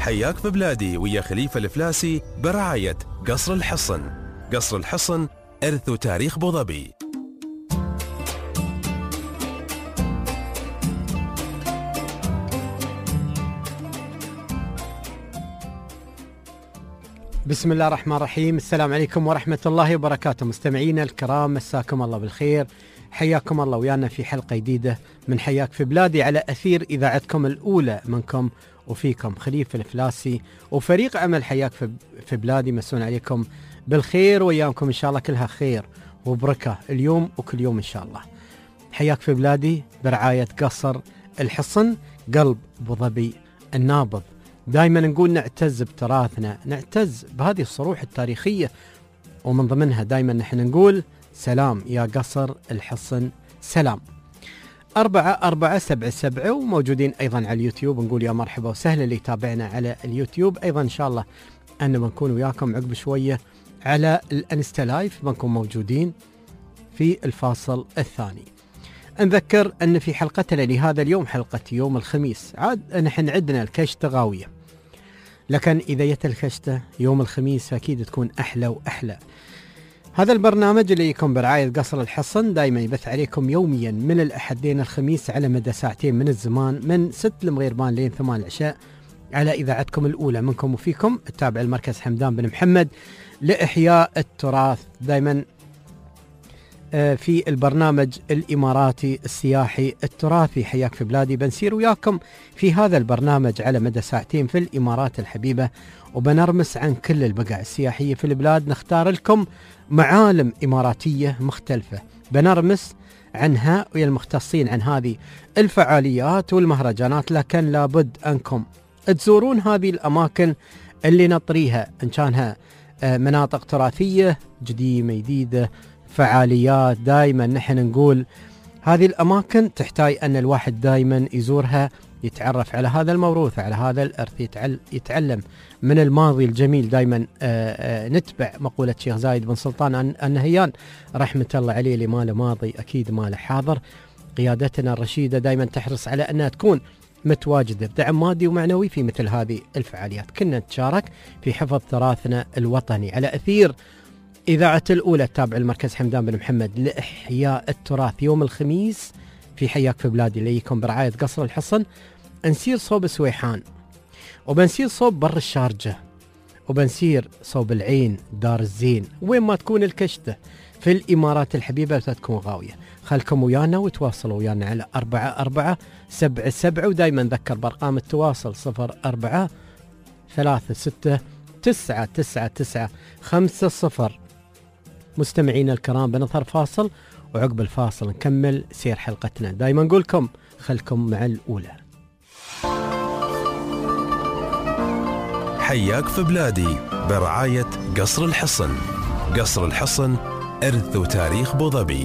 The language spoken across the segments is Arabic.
حياك في بلادي ويا خليفة الفلاسي برعاية قصر الحصن. قصر الحصن إرث وتاريخ أبو ظبي. بسم الله الرحمن الرحيم. السلام عليكم ورحمة الله وبركاته. مستمعينا الكرام، مساكم الله بالخير، حياكم الله ويانا في حلقة جديدة من حياك في بلادي على أثير إذاعتكم الأولى منكم وفيكم خليفة الفلاسي وفريق عمل حياك في بلادي. مسون عليكم بالخير وياكم إن شاء الله كلها خير وبركة اليوم وكل يوم إن شاء الله. حياك في بلادي برعاية قصر الحصن، قلب أبو ظبي النابض. دائما نقول نعتز بتراثنا، نعتز بهذه الصروح التاريخية، ومن ضمنها دائما نحن نقول سلام يا قصر الحصن سلام. 4477 وموجودين أيضا على اليوتيوب، نقول يا مرحبا وسهلا اللي يتابعنا على اليوتيوب. أيضا إن شاء الله أن بنكون وياكم عقب شوية على الانستا لايف، بنكون موجودين في الفاصل الثاني. نذكر أن في حلقتنا لهذا اليوم حلقة يوم الخميس، عاد نحن عندنا الكشتة غاوية، لكن إذا جت الكشتة يوم الخميس أكيد تكون أحلى وأحلى. هذا البرنامج اللي يكون برعاية قصر الحصن دائما يبث عليكم يوميا من الأحد لين الخميس على مدى ساعتين من الزمان، من 6 المغربان لين 8 العشاء، على إذاعتكم الأولى منكم وفيكم التابع المركز حمدان بن محمد لإحياء التراث. دائما في البرنامج الإماراتي السياحي التراثي حياك في بلادي بنسير وياكم في هذا البرنامج على مدى ساعتين في الإمارات الحبيبة، وبنرمس عن كل البقاع السياحية في البلاد. نختار لكم معالم إماراتية مختلفة بنرمس عنها ويا المختصين عن هذه الفعاليات والمهرجانات، لكن لابد أنكم تزورون هذه الأماكن اللي نطريها، إن كانها مناطق تراثية قديمة جديدة، فعاليات. دائما نحن نقول هذه الأماكن تحتاج أن الواحد دائما يزورها، يتعرف على هذا الموروث، على هذا الإرث، يتعلم من الماضي الجميل. دائما نتبع مقولة شيخ زايد بن سلطان النهيان رحمة الله عليه، اللي ما له ماضي أكيد ما له حاضر. قيادتنا الرشيدة دائما تحرص على أنها تكون متواجدة بدعم مادي ومعنوي في مثل هذه الفعاليات. كنا نتشارك في حفظ تراثنا الوطني على أثير إذاعة الأولى تابع المركز حمدان بن محمد لإحياء التراث يوم الخميس في حياك في بلادي اللي يكون برعاية قصر الحصن. نسير صوب سويحان، وبنسير صوب بر الشارجة، وبنسير صوب العين دار الزين، وين ما تكون الكشتة في الإمارات الحبيبة تكون غاوية. خلكم ويانا وتواصلوا ويانا على 4477، ودايما نذكر بأرقام التواصل 0436999950. مستمعينا الكرام بنظهر فاصل، وعقب الفاصل نكمل سير حلقتنا. دايما نقولكم خلكم مع الأولى. حياك في بلادي برعاية قصر الحصن. قصر الحصن إرث وتاريخ أبو ظبي.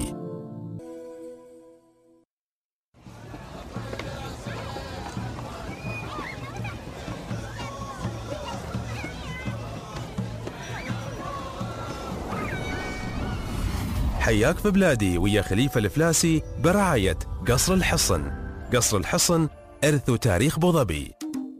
حياك في بلادي ويا خليفة الفلاسي برعاية قصر الحصن. قصر الحصن إرث وتاريخ أبو ظبي.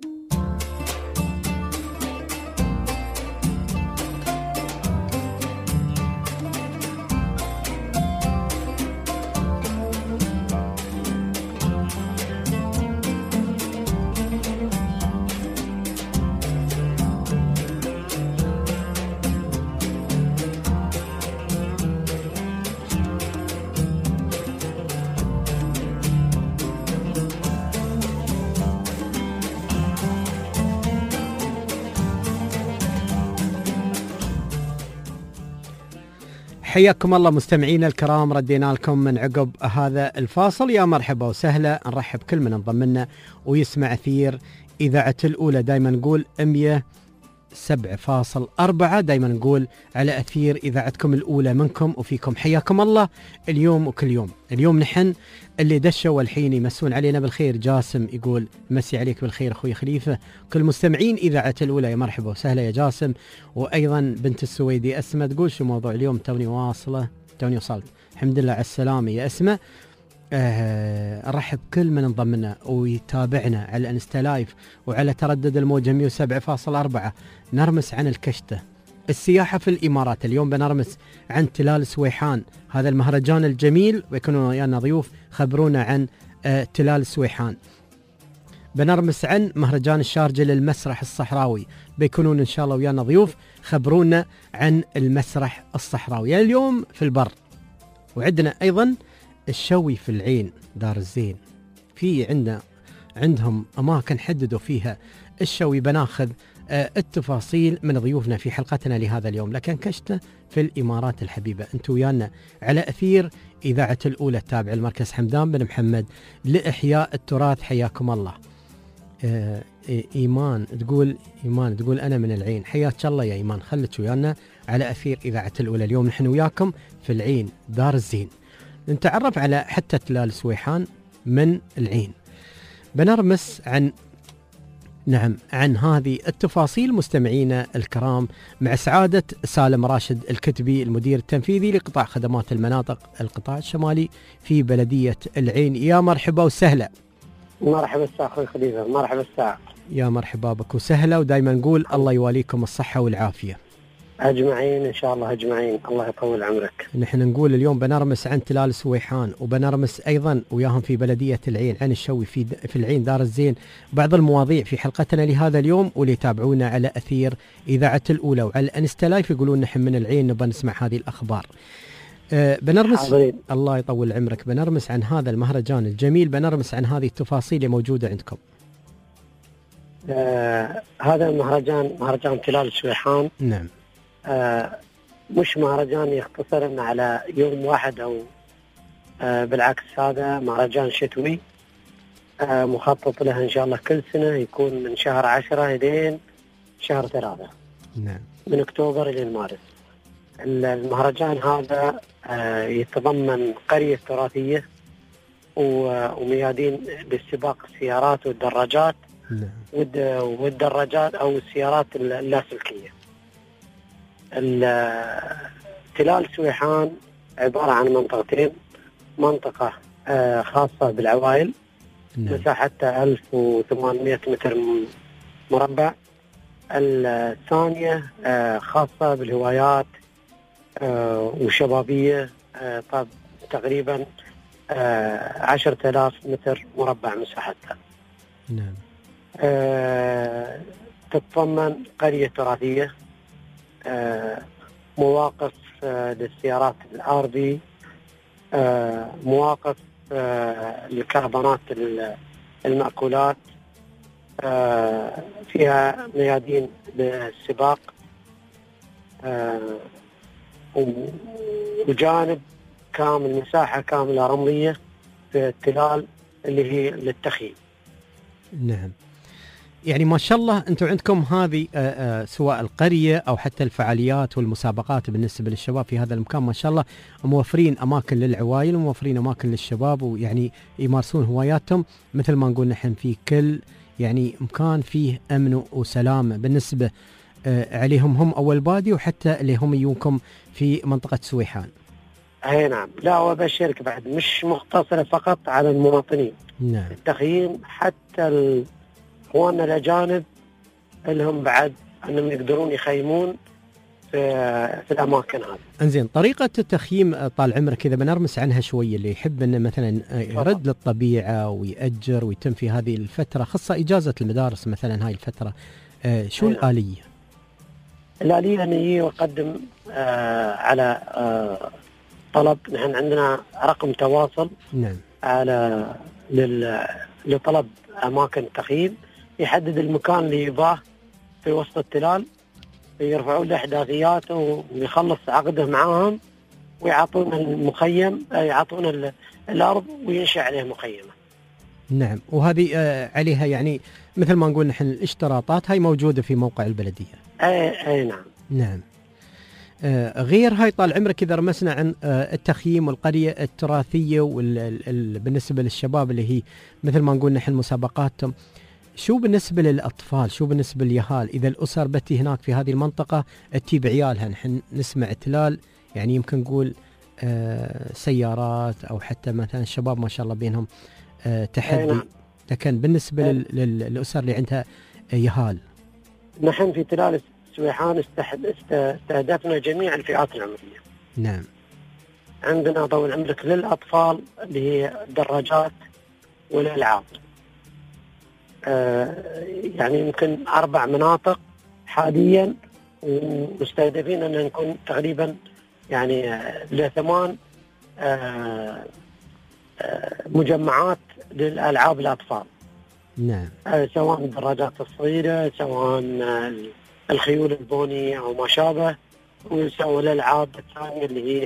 حياكم الله مستمعينا الكرام، ردينا لكم من عقب هذا الفاصل. يا مرحبا وسهلا، نرحب كل من انضم لنا ويسمع أثير إذاعة الأولى. دايما نقول 107.4، دايما نقول على أثير إذاعتكم الأولى منكم وفيكم. حياكم الله اليوم وكل يوم. اليوم نحن اللي دشوا والحين يمسون علينا بالخير. جاسم يقول مسي عليك بالخير أخوي خليفة. كل مستمعين إذاعة الأولى يا مرحبا وسهلا يا جاسم. وأيضا بنت السويدي أسمة تقول شو موضوع اليوم؟ توني وصلت. الحمد لله على السلامة يا أسمة. ارحب كل من انضم لنا ويتابعنا على الانستا لايف وعلى تردد الموجة 107.4. نرمس عن الكشتة، السياحة في الإمارات. اليوم بنرمس عن تلال سويحان، هذا المهرجان الجميل، ويكونوا ويانا ضيوف خبرونا عن تلال سويحان. بنرمس عن مهرجان الشارجة للمسرح الصحراوي، بيكونون إن شاء الله ويانا ضيوف خبرونا عن المسرح الصحراوي. يعني اليوم في البر. وعندنا أيضا الشوي في العين دار الزين، في عندهم أماكن حددوا فيها الشوي. بناخذ التفاصيل من ضيوفنا في حلقتنا لهذا اليوم. لكن كشتة في الإمارات الحبيبة، أنتوا ويانا على أثير إذاعة الأولى التابع المركز حمدان بن محمد لإحياء التراث. حياكم الله. إيمان تقول أنا من العين. حياك الله يا إيمان، خلك ويانا على أثير إذاعة الأولى. اليوم نحن وياكم في العين دار الزين، نتعرف على حتى تلال سويحان من العين. بنرمس عن هذه التفاصيل مستمعينا الكرام مع سعادة سالم راشد الكتبي، المدير التنفيذي لقطاع خدمات المناطق القطاع الشمالي في بلدية العين. يا مرحبا وسهلا. مرحبا الساعة أخوي خليفة، مرحبا الساعة. يا مرحبا بك وسهلا، ودائما نقول الله يواليكم الصحة والعافية أجمعين إن شاء الله أجمعين، الله يطول عمرك. نحن نقول اليوم بنرمس عن تلال سويحان، وبنرمس أيضا وياهم في بلدية العين عن الشوي في العين دار الزين. بعض المواضيع في حلقتنا لهذا اليوم، واللي يتابعونا على أثير إذاعة الأولى وعلى الانستا لايف يقولون نحن من العين نبغى نسمع هذه الأخبار. بنرمس حاضرين. الله يطول عمرك. بنرمس عن هذا المهرجان الجميل، بنرمس عن هذه التفاصيل اللي موجودة عندكم. هذا مهرجان تلال سويحان. نعم. مش مهرجان يختصر على يوم واحد أو بالعكس، هذا مهرجان شتوي مخطط له إن شاء الله كل سنة، يكون من شهر 10 إلى شهر 3. نعم. من أكتوبر إلى مارس. المهرجان هذا يتضمن قرية تراثية وميادين للسباق السيارات والدراجات. نعم. والدراجات أو السيارات اللاسلكية. تلال سويحان عبارة عن منطقتين، منطقة خاصة بالعوائل. نعم. مساحتها 1800 متر مربع. الثانية خاصة بالهوايات وشبابية، تقريبا 10,000 متر مربع مساحتها. نعم. تتضمن قرية تراثية، مواقف للسيارات الآردي، مواقف للكرفانات المأكولات، فيها ميادين للسباق، وجانب كامل مساحة كاملة رملية في التلال اللي هي للتخييم. نعم. يعني ما شاء الله أنتم عندكم هذه سواء القرية أو حتى الفعاليات والمسابقات بالنسبة للشباب في هذا المكان، ما شاء الله موفرين أماكن للعوائل وموفرين أماكن للشباب، ويعني يمارسون هواياتهم مثل ما نقول نحن في كل يعني مكان فيه أمن وسلام بالنسبة عليهم هم أول بادي، وحتى اللي هم يجونكم في منطقة سويحان. أي نعم. لا، وبشارك بعد مش مقتصرة فقط على المواطنين. نعم. التخييم حتى اخواننا الاجانب لهم بعد انهم يقدرون يخيمون في الاماكن هذه. انزين، طريقه التخييم طال عمرك اذا بنرمس عنها شويه، اللي يحب انه مثلا يرد للطبيعه ويأجر ويتم في هذه الفتره، خاصه اجازه المدارس مثلا هاي الفتره، شو الاليه؟ الاليه ان يقدم على طلب. نحن عندنا رقم تواصل. نعم. على لطلب اماكن التخييم، يحدد المكان اللي يباه في وسط التلال، يرفعون له احداثياته ويخلص عقده معاهم، ويعطون المخيم، يعطون الارض وينشأ عليه مخيمه. نعم. وهذه عليها يعني مثل ما نقول نحن الاشتراطات هاي موجوده في موقع البلديه. اي نعم. نعم. غير هاي طال عمرك إذا رمسنا عن التخييم والقرية التراثية بالنسبة للشباب اللي هي مثل ما نقول نحن مسابقاتهم، شو بالنسبة للأطفال، شو بالنسبة لليهال؟ إذا الأسر بتي هناك في هذه المنطقة تجيب عيالها، نحن نسمع تلال يعني يمكن نقول سيارات أو حتى مثلا الشباب ما شاء الله بينهم تحدي، لكن بالنسبة للأسر اللي عندها يهال. نحن في تلال سويحان استهدفنا جميع الفئات العمرية. نعم. عندنا ضوء العمرك للأطفال اللي هي الدراجات والألعاب. يعني يمكن 4 مناطق حاليا، ومستهدفين أن نكون تقريبا يعني ل8 مجمعات للألعاب الأطفال. نعم. سواء الدراجات الصغيرة، سواء الخيول البونية أو ما شابه، وسواء الألعاب الثانية اللي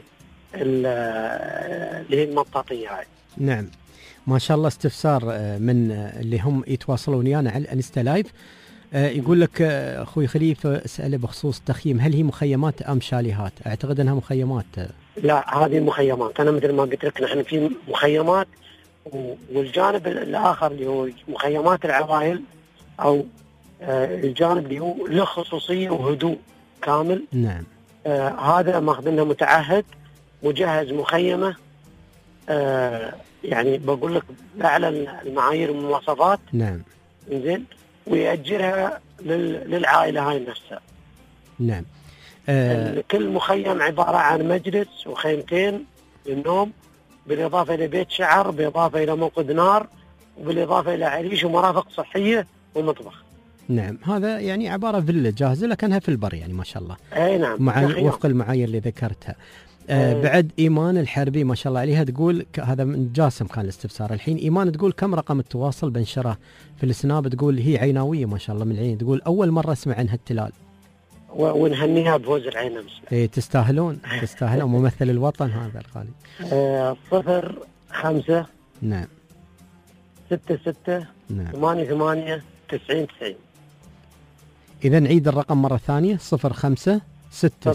هي المطاطية هاي. نعم. ما شاء الله. استفسار من اللي هم يتواصلون ويانا على الانستا لايف، يقول لك اخوي خليفه اساله بخصوص التخييم، هل هي مخيمات ام شاليهات؟ اعتقد انها مخيمات. لا، هذه مخيمات. انا مثل ما قلت لك نحن في مخيمات، والجانب الاخر اللي هو مخيمات العوائل او الجانب اللي هو له خصوصيه وهدوء كامل. نعم. هذا ماخذينه متعهد مجهز مخيمه، يعني بقول لك باعلى المعايير والمواصفات. نعم. زين، ويأجرها للعائله هاي نفسها. نعم. كل مخيم عباره عن مجلس وخيمتين للنوم، بالاضافه الى بيت شعر، بالاضافه الى موقد نار، وبالاضافه الى عريش ومرافق صحيه ومطبخ. نعم. هذا يعني عباره فيلا جاهزه لكنها في البر، يعني ما شاء الله. اي نعم. وفق المعايير اللي ذكرتها. بعد إيمان الحربي ما شاء الله عليها تقول، هذا من جاسم كان الاستفسار الحين. إيمان تقول كم رقم التواصل بنشره في السناب؟ تقول هي عيناوية ما شاء الله من العين، تقول أول مرة أسمع عنها التلال، ونهنيها بفوز العين أمس. إيه تستاهلون ممثل الوطن هذا الغالي. 05. نعم. 66. نعم. 88 90 90. إذا نعيد الرقم مرة ثانية. 05 66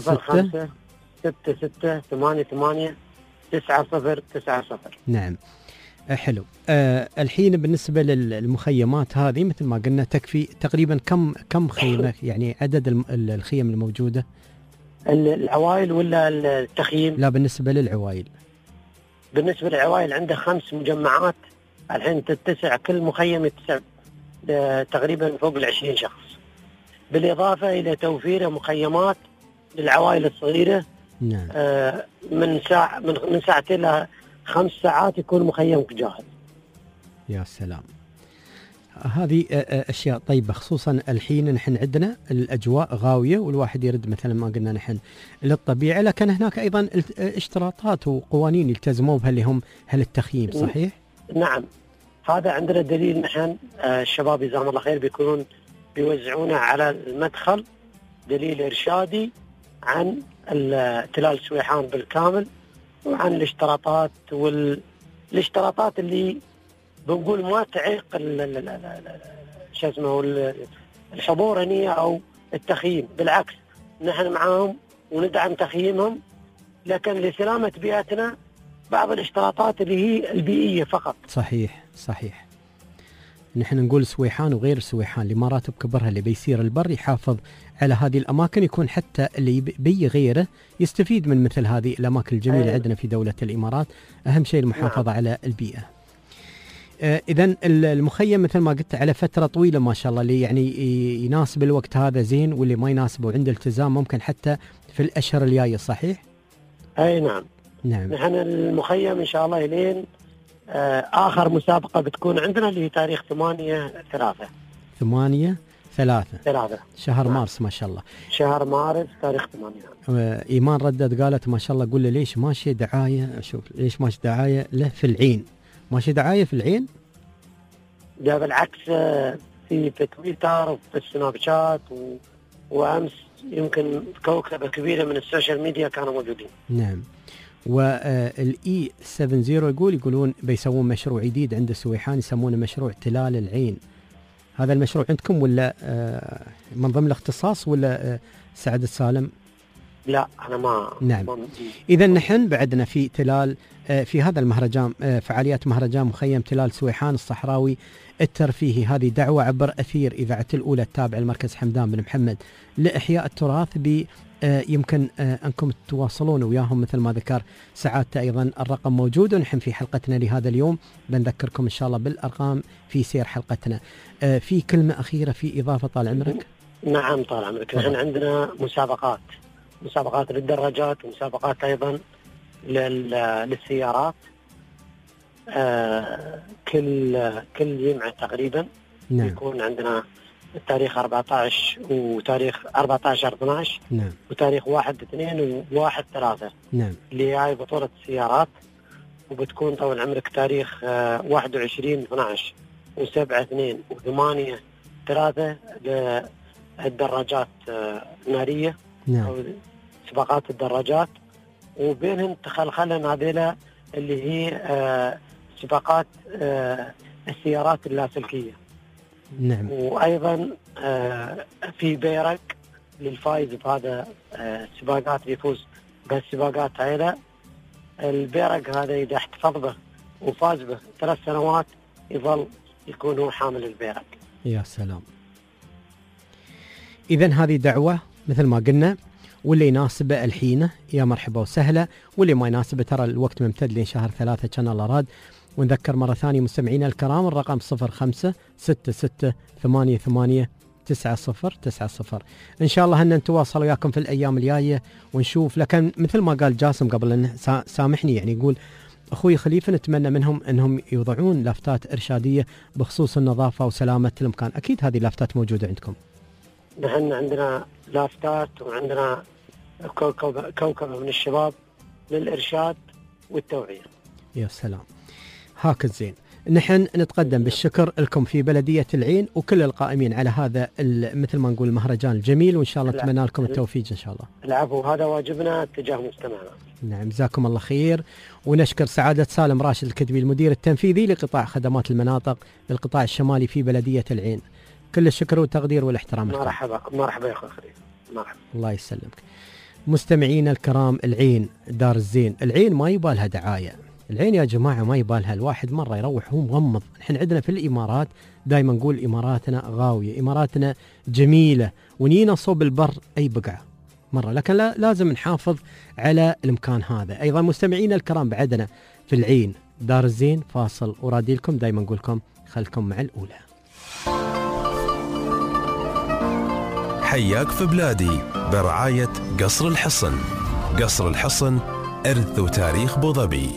66 88 90 90. نعم. حلو. الحين بالنسبة للمخيمات هذه مثل ما قلنا تكفي تقريبا كم خيمة، يعني عدد الخيم الموجودة؟ العوائل ولا التخييم؟ لا، بالنسبة للعوائل. بالنسبة للعوائل عنده 5 مجمعات الحين تتسع، كل مخيم يتسع تقريبا فوق 20 شخص، بالإضافة إلى توفير مخيمات للعوائل الصغيرة. نعم. من ساعتين إلى 5 ساعات يكون مخيمك جاهز. يا سلام، هذه أشياء طيبة. خصوصا الحين نحن عندنا الأجواء غاوية، والواحد يرد مثلا ما قلنا نحن للطبيعة، لكن هناك أيضا اشتراطات وقوانين يلتزموا بها اللي هم التخييم، صحيح؟ نعم، هذا عندنا دليل. نحن الشباب جزاهم الله خير بيكونون بيوزعونه على المدخل دليل إرشادي عن تلال سويحان بالكامل، وعن الاشتراطات والاشتراطات اللي بنقول ما تعيق شو اسمه الحضور هنا او التخييم. بالعكس نحن معاهم وندعم تخييمهم، لكن لسلامة بيئتنا بعض الاشتراطات اللي هي البيئية فقط. صحيح. نحن نقول سويحان وغير سويحان لمراتب كبرها، اللي بيسير البر يحافظ على هذه الأماكن، يكون حتى اللي بي غيره يستفيد من مثل هذه الأماكن الجميلة عندنا في دولة الإمارات. أهم شيء المحافظة على البيئة. إذن المخيم مثل ما قلت على فترة طويلة ما شاء الله، اللي يعني يناسب الوقت هذا زين، واللي ما يناسبه وعنده التزام ممكن حتى في الأشهر الجاية، صحيح؟ أي نعم. نحن المخيم إن شاء الله لين آخر مسابقة بتكون عندنا اللي هي تاريخ 8/3. 8/3 شهر مارس ما شاء الله. شهر مارس تاريخ 8. إيمان ردت قالت ما شاء الله، قول له ليش ماشي دعاية؟ شوف ليش ماشي دعاية له في العين؟ ماشي دعاية في العين؟ لا بالعكس، في تويتر وفي السناب شات وأمس يمكن كوكبة كبيرة من السوشيال ميديا كانوا موجودين. نعم. والإي 70 يقولون بيسوون مشروع جديد عند سويحان يسمونه مشروع تلال العين. هذا المشروع عندكم ولا من ضمن الاختصاص ولا سعد السالم؟ لا أنا ما. نعم. إذا نحن بعدنا في تلال في هذا المهرجان، فعاليات مهرجان مخيم تلال سويحان الصحراوي الترفيهي. هذه دعوة عبر أثير إذاعة الأولى التابعة لمركز حمدان بن محمد لإحياء التراث يمكن أنكم تتواصلون وياهم مثل ما ذكر سعادته. أيضا الرقم موجود، ونحن في حلقتنا لهذا اليوم بنذكركم إن شاء الله بالأرقام في سير حلقتنا. في كلمة أخيرة في إضافة طال عمرك؟ نعم طال عمرك. نحن عندنا مسابقات للدراجات ومسابقات أيضا للسيارات كل جمعة تقريبا. نعم. يكون عندنا التاريخ 14 وتاريخ 14/12. نعم. وتاريخ 1/2 و1/3. نعم. اللي هاي بطولة السيارات، وبتكون طول عمرك تاريخ 21/12 و7/2 و8/3 للدراجات النارية. نعم. أو سباقات الدراجات، وبينهم تخلخلن هذيلا اللي هي سباقات السيارات اللاسلكية. نعم. وأيضا في بيرق للفائز بهذا السباقات يفوز بهالسباقات هذه. البيرق هذا إذا احتفظ به وفاز به 3 سنوات يظل يكون هو حامل البيرق. يا سلام. إذن هذه دعوة مثل ما قلنا، واللي يناسبه الحين يا مرحبا وسهلا، واللي ما يناسبه ترى الوقت ممتد لين شهر 3 كان الله راد. ونذكر مرة ثانية مستمعينا الكرام الرقم 0566889090. إن شاء الله أن نتواصل وياكم في الأيام الجاية ونشوف. لكن مثل ما قال جاسم قبل أن سامحني، يعني يقول أخوي خليفة نتمنى منهم أنهم يوضعون لافتات إرشادية بخصوص النظافة وسلامة المكان. أكيد هذه لافتات موجودة عندكم. نحن عندنا لافتات وعندنا كوكبة من الشباب للإرشاد والتوعية. يا سلام. هكذا زين. نحن نتقدم بالشكر لكم في بلدية العين وكل القائمين على هذا مثل ما نقول المهرجان الجميل، وإن شاء الله نتمنى لكم التوفيق إن شاء الله. العفو، هذا واجبنا تجاه مستمعنا. نعم، جزاكم الله خير. ونشكر سعادة سالم راشد الكتبي المدير التنفيذي لقطاع خدمات المناطق بالقطاع الشمالي في بلدية العين. كل الشكر والتقدير والاحترام. مرحبا مرحبا يا أخوي خليل. مرحبا. الله يسلمك. مستمعينا الكرام، العين دار الزين. العين ما يبالها دعاية. العين يا جماعة ما يبالها الواحد مرة يروح هو مغمض. نحن عندنا في الإمارات دائما نقول إماراتنا غاوية، إماراتنا جميلة، ونينا صوب البر أي بقعة مرة، لكن لازم نحافظ على المكان هذا. أيضا مستمعينا الكرام بعدنا في العين دار الزين فاصل، ورادي لكم دائما نقول لكم خلكم مع الأولى. حياك في بلادي برعاية قصر الحصن. قصر الحصن إرث وتاريخ بوظبي.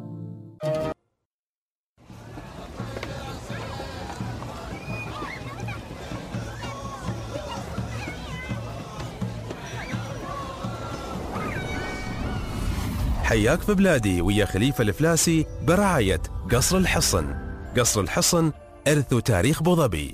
حياك في بلادي ويا خليفة الفلاسي برعاية قصر الحصن. قصر الحصن إرث وتاريخ بوظبي.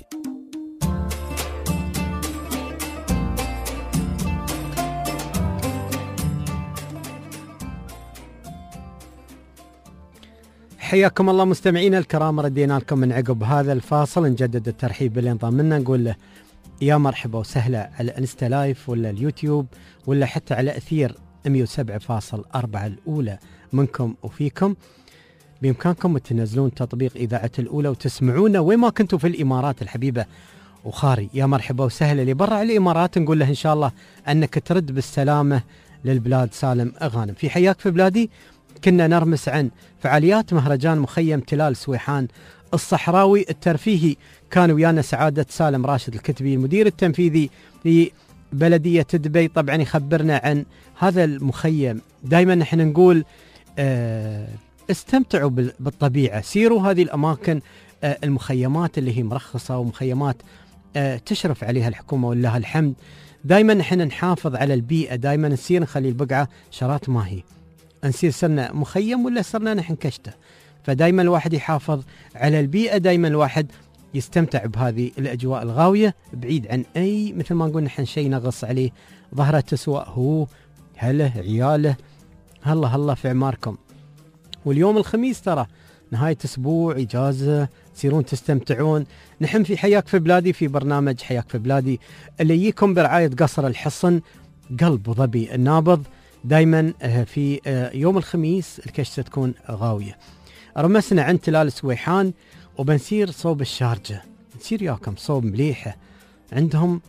حياكم الله مستمعينا الكرام، ردينا لكم من عقب هذا الفاصل. نجدد الترحيب باللي انضم لنا، نقول له يا مرحبا وسهلا على انستا لايف ولا اليوتيوب ولا حتى على اثير 107.4 الأولى منكم وفيكم. بإمكانكم تنزلون تطبيق إذاعة الأولى وتسمعونا وين ما كنتوا في الإمارات الحبيبة وخاري. يا مرحبا وسهلا. اللي برا على الإمارات نقول له إن شاء الله أنك ترد بالسلامة للبلاد سالم غانم. في حياك في بلادي كنا نرمس عن فعاليات مهرجان مخيم تلال سويحان الصحراوي الترفيهي. كان ويانا سعادة سالم راشد الكتبي المدير التنفيذي في بلدية دبي، طبعا يخبرنا عن هذا المخيم. دائما نحن نقول استمتعوا بالطبيعة، سيروا هذه الأماكن، المخيمات اللي هي مرخصة ومخيمات تشرف عليها الحكومة ولله الحمد. دائما نحن نحافظ على البيئة، دائما نسير نخلي البقعة شرات ما هي، نسير صرنا مخيم ولا صرنا نحن كشته. فدائما الواحد يحافظ على البيئة، دائما الواحد يستمتع بهذه الأجواء الغاوية بعيد عن أي مثل ما نقول نحن شيء نغص عليه ظهره تسوأ هو هله عياله. هلا في عماركم. واليوم الخميس ترى نهاية أسبوع إجازة، تصيرون تستمتعون. نحن في حياك في بلادي في برنامج حياك في بلادي اللي يجيكم برعاية قصر الحصن قلب ظبي النابض. دايما في يوم الخميس الكشتة تكون غاوية. رمسنا عن تلال سويحان وبنسير صوب الشارجة، نسير ياكم صوب مليحة. عندهم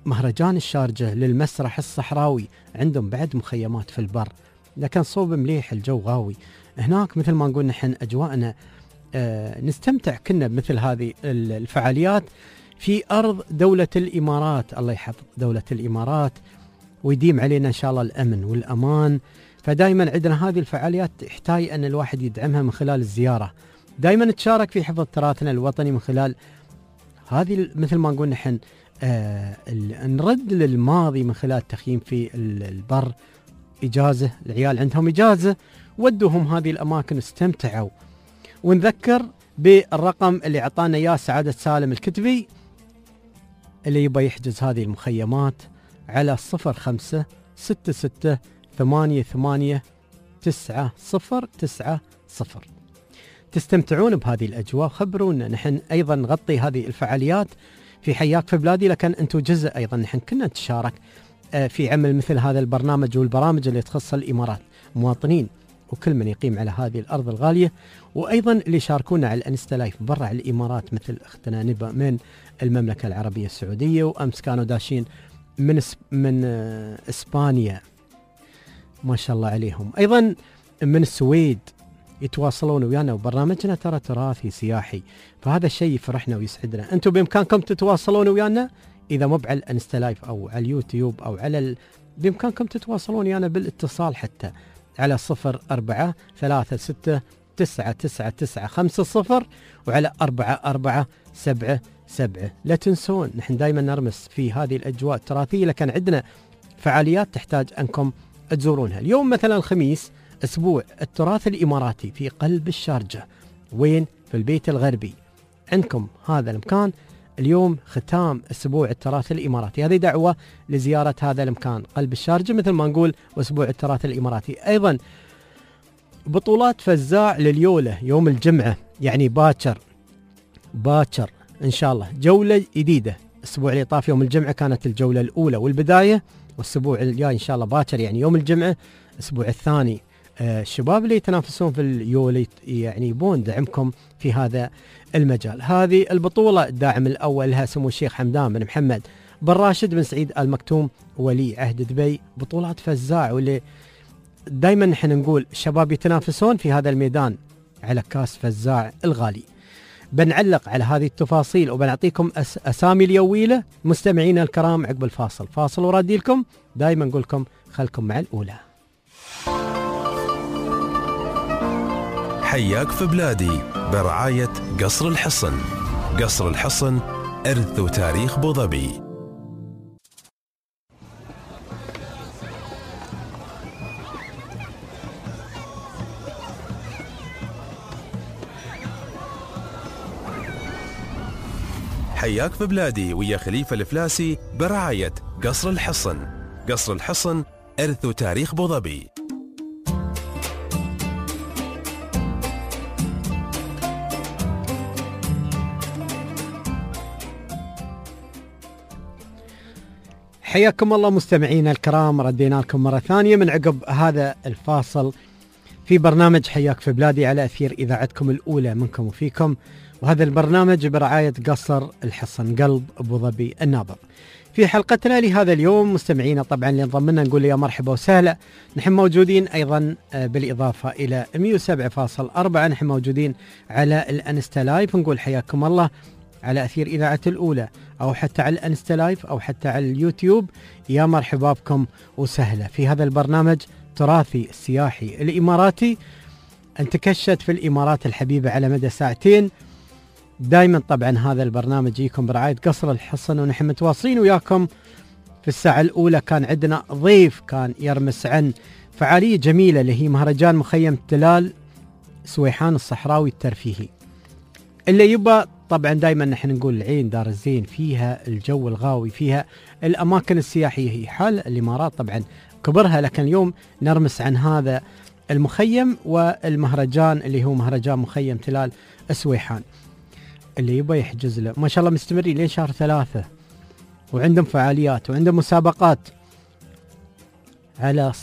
مهرجان الشارجة للمسرح الصحراوي، عندهم بعد مخيمات في البر، لكن صوب مليح، الجو غاوي هناك. مثل ما نقول نحن أجواءنا نستمتع كنا بمثل هذه الفعاليات في أرض دولة الإمارات. الله يحفظ دولة الإمارات ويديم علينا إن شاء الله الأمن والأمان. فدائما عندنا هذه الفعاليات يحتاج أن الواحد يدعمها من خلال الزيارة، دائما تشارك في حفظ تراثنا الوطني من خلال هذه مثل ما نقول نحن نرد للماضي من خلال التخييم في البر. إجازة العيال عندهم إجازة، ودوهم هذه الأماكن استمتعوا. ونذكر بالرقم اللي عطانا إياه سعادة سالم الكتبي اللي يبغى يحجز هذه المخيمات على 0568899090. تستمتعون بهذه الأجواء، خبرونا. نحن أيضا نغطي هذه الفعاليات في حياك في بلادي، لكن أنتم جزء أيضا. نحن كنا نتشارك في عمل مثل هذا البرنامج والبرامج اللي تخص الإمارات، مواطنين وكل من يقيم على هذه الأرض الغالية، وأيضا اللي شاركونا على الانستا لايف برا الإمارات مثل أختنا نبا من المملكة العربية السعودية، وأمس كانوا داشين من إسبانيا ما شاء الله عليهم، أيضا من السويد يتواصلون ويانا. وبرنامجنا ترى تراثي سياحي، فهذا الشيء يفرحنا ويسعدنا. أنتم بإمكانكم تتواصلون ويانا، إذا مو على الانستا لايف أو على اليوتيوب أو على بإمكانكم تتواصلون ويانا بالاتصال حتى على 0436999950 وعلى 4477. لا تنسون نحن دائما نرمس في هذه الأجواء التراثية، لكن عندنا فعاليات تحتاج أنكم تزورونها. اليوم مثلا الخميس أسبوع التراث الإماراتي في قلب الشارجة، وين؟ في البيت الغربي. عندكم هذا المكان اليوم ختام أسبوع التراث الإماراتي. هذه دعوة لزيارة هذا المكان قلب الشارجة مثل ما نقول، وأسبوع التراث الإماراتي. أيضا بطولات فزاع لليولة يوم الجمعة، يعني باكر إن شاء الله جولة جديدة. الأسبوع اللي طاف يوم الجمعة كانت الجولة الأولى والبداية، والأسبوع الجاي إن شاء الله باكر يعني يوم الجمعة الأسبوع الثاني. الشباب اللي يتنافسون في اليولة يعني يبون دعمكم في هذا المجال. هذه البطولة الداعم الأول لها سمو الشيخ حمدان بن محمد بن راشد بن سعيد آل مكتوم ولي عهد دبي. بطولات فزاع، واللي دايما نحن نقول الشباب يتنافسون في هذا الميدان على كاس فزاع الغالي. بنعلق على هذه التفاصيل وبنعطيكم أسامي اليويلة مستمعينا الكرام عقب الفاصل. فاصل ورادي لكم، دايما نقول لكم خلكم مع الأولى. حياك في بلادي برعاية قصر الحصن. قصر الحصن إرث وتاريخ بوظبي. حياك في بلادي ويا خليفة الفلاسي برعاية قصر الحصن. قصر الحصن إرث وتاريخ بوظبي. حياكم الله مستمعينا الكرام، ردينا لكم مرة ثانية من عقب هذا الفاصل في برنامج حياك في بلادي على أثير إذاعتكم الأولى منكم وفيكم، وهذا البرنامج برعاية قصر الحصن قلب أبوظبي النابض. في حلقتنا لهذا اليوم مستمعينا طبعا اللي انضمنا نقول يا مرحبا وسهلا. نحن موجودين أيضا بالإضافة إلى 107.4 نحن موجودين على الانستا لايف، نقول حياكم الله على أثير إذاعة الأولى، أو حتى على الانستا لايف أو حتى على اليوتيوب. يا مرحبا بكم وسهلا في هذا البرنامج التراثي السياحي الإماراتي. انتكشت في الإمارات الحبيبة على مدى ساعتين. دائما طبعا هذا البرنامج يجيكم برعاية قصر الحصن، ونحن متواصلين وياكم. في الساعة الأولى كان عندنا ضيف كان يرمس عن فعالية جميلة اللي هي مهرجان مخيم تلال سويحان الصحراوي الترفيهي، اللي يبقى طبعا دائما نحن نقول العين دار الزين، فيها الجو الغاوي، فيها الأماكن السياحية. هي حال الإمارات طبعا كبرها، لكن اليوم نرمس عن هذا المخيم والمهرجان اللي هو مهرجان مخيم تلال سويحان، اللي يبغى يحجز له ما شاء الله مستمرين لين شهر 3، وعندهم فعاليات وعندهم مسابقات على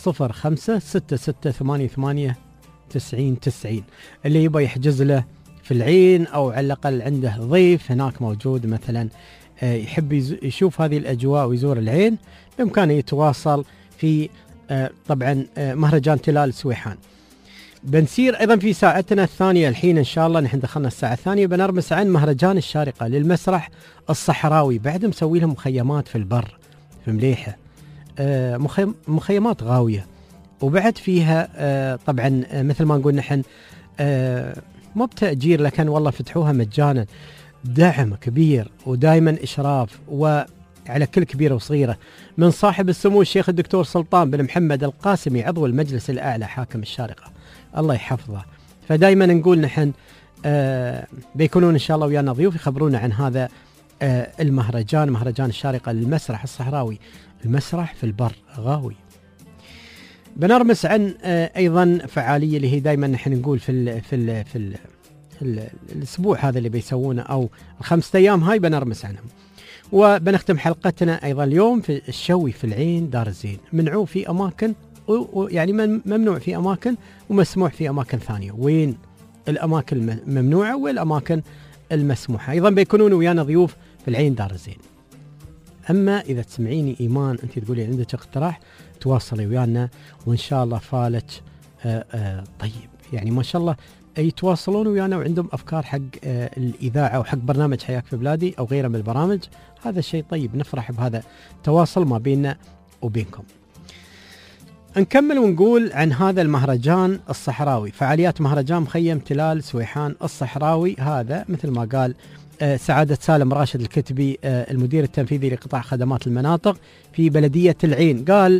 0566889090. اللي يبغى يحجز له في العين أو على الأقل عنده ضيف هناك موجود مثلا يحب يشوف هذه الأجواء ويزور العين، بإمكانه يتواصل في طبعا مهرجان تلال سويحان. بنسير أيضا في ساعتنا الثانية الحين إن شاء الله، نحن دخلنا الساعة الثانية، بنرمس عن مهرجان الشارقة للمسرح الصحراوي. بعد مسوي لهم مخيمات في البر في مليحة، مخيمات غاوية، وبعد فيها طبعا مثل ما نقول نحن مو بتأجير، لكن والله فتحوها مجانا، دعم كبير ودائما إشراف وعلى كل كبيرة وصغيرة من صاحب السمو الشيخ الدكتور سلطان بن محمد القاسمي عضو المجلس الأعلى حاكم الشارقة، الله يحفظه. فدائما نقول نحن بيكونون إن شاء الله ويانا ضيوف يخبرونا عن هذا المهرجان، مهرجان الشارقة للمسرح الصحراوي، المسرح في البر غاوي. بنرمس عن أيضا فعالية اللي هي دائما نحن نقول في الأسبوع هذا اللي بيسوونه أو الخمسة أيام هاي بنرمس عنهم. وبنختم حلقتنا أيضا اليوم في الشوي في العين دار الزين، منعوه في أماكن يعني ممنوع في أماكن ومسموح في أماكن ثانية. وين الأماكن الممنوعة والأماكن المسموحة؟ أيضا بيكونون ويانا ضيوف في العين دار الزين. أما إذا تسمعيني إيمان أنت تقولي عندك اقتراح، تواصلي ويانا وإن شاء الله فالك طيب، يعني ما شاء الله يتواصلون ويانا وعندهم أفكار حق الإذاعة وحق برنامج حياك في بلادي أو غيره من البرامج. هذا الشيء طيب، نفرح بهذا التواصل ما بيننا وبينكم. نكمل ونقول عن هذا المهرجان الصحراوي، فعاليات مهرجان مخيم تلال سويحان الصحراوي. هذا مثل ما قال سعادة سالم راشد الكتبي المدير التنفيذي لقطاع خدمات المناطق في بلدية العين، قال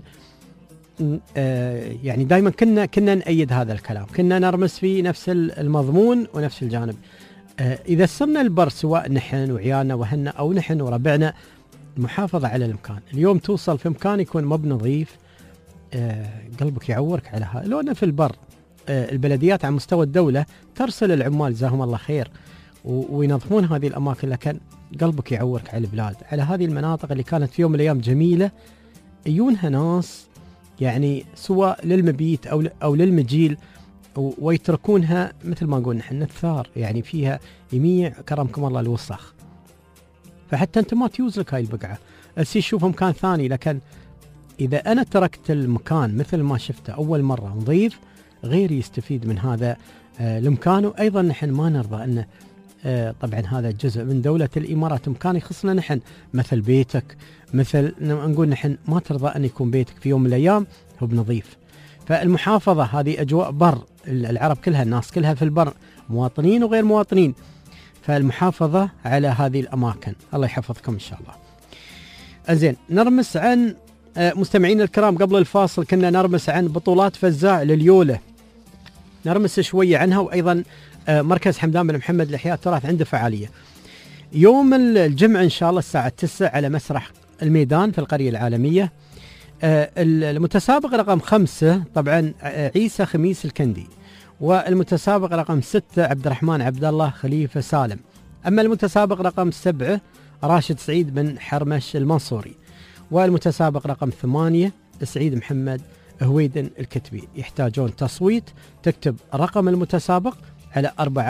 يعني دائما كنا نأيد هذا الكلام، كنا نرمس في نفس المضمون ونفس الجانب. إذا سمنا البر سواء نحن وعيالنا وهنا أو نحن وربعنا، المحافظة على المكان. اليوم توصل في مكان يكون مو بنظيف، قلبك يعورك على هذا. لو أنا في البر البلديات على مستوى الدولة ترسل العمال جزاهم الله خير وينظفون هذه الأماكن، لكن قلبك يعورك على البلاد، على هذه المناطق اللي كانت في يوم من الأيام جميلة، يجونها ناس يعني سواء للمبيت أو للمجيل ويتركونها مثل ما نقول نحن الثار، يعني فيها يميع كرمكم الله الوسخ. فحتى أنت ما تيوز لك هاي البقعة، تشوف مكان ثاني. لكن إذا أنا تركت المكان مثل ما شفته أول مرة نظيف، غيري يستفيد من هذا المكان. وأيضا نحن ما نرضى أن طبعا هذا جزء من دولة الإمارات، مكان يخصنا نحن، مثل بيتك، مثل نقول نحن ما ترضى أن يكون بيتك في يوم من الأيام هو بنظيف. فالمحافظة هذه أجواء بر، العرب كلها الناس كلها في البر، مواطنين وغير مواطنين، فالمحافظة على هذه الأماكن. الله يحفظكم إن شاء الله. أزين، نرمس عن مستمعين الكرام قبل الفاصل كنا نرمس عن بطولات فزاع لليولة، نرمس شوية عنها. وأيضا مركز حمدان بن محمد لإحياء التراث عنده فعالية يوم الجمعة إن شاء الله الساعة 9 على مسرح الميدان في القرية العالمية. المتسابق رقم 5 طبعا عيسى خميس الكندي، والمتسابق رقم 6 عبد الرحمن عبد الله خليفة سالم. أما المتسابق رقم 7 راشد سعيد بن حرمش المنصوري، والمتسابق رقم 8 سعيد محمد هويدن الكتبي. يحتاجون تصويت، تكتب رقم المتسابق على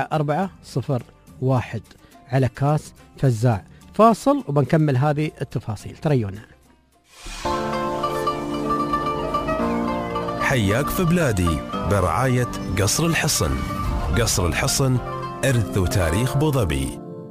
4401 على كاس فزاع. فاصل وبنكمل هذه التفاصيل، تريونا. حياك في بلادي برعاية قصر الحصن. قصر الحصن إرث وتاريخ بوظبي.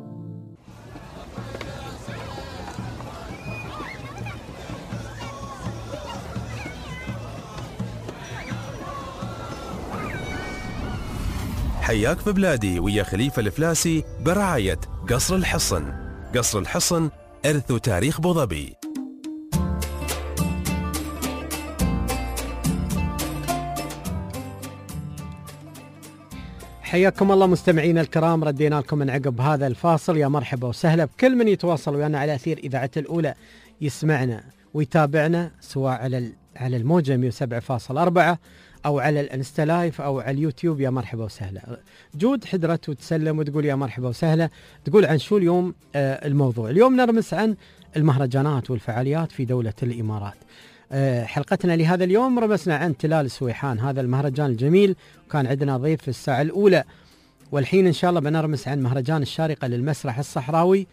حياك في بلادي ويا خليفة الفلاسي برعاية قصر الحصن. قصر الحصن إرث وتاريخ بوظبي. حياكم الله مستمعينا الكرام، ردينا لكم من عقب هذا الفاصل. يا مرحبا وسهلا بكل من يتواصل ويانا على أثير إذاعة الأولى، يسمعنا ويتابعنا سواء على الموجة 107.4 أو على الانستا لايف أو على اليوتيوب. يا مرحبا وسهلا. جود حضرت وتسلم وتقول يا مرحبا وسهلا، تقول عن شو اليوم الموضوع. اليوم نرمس عن المهرجانات والفعاليات في دولة الإمارات. حلقتنا لهذا اليوم رمسنا عن تلال سويحان، هذا المهرجان الجميل، وكان عندنا ضيف في الساعة الأولى. والحين إن شاء الله بنرمس عن مهرجان الشارقة للمسرح الصحراوي،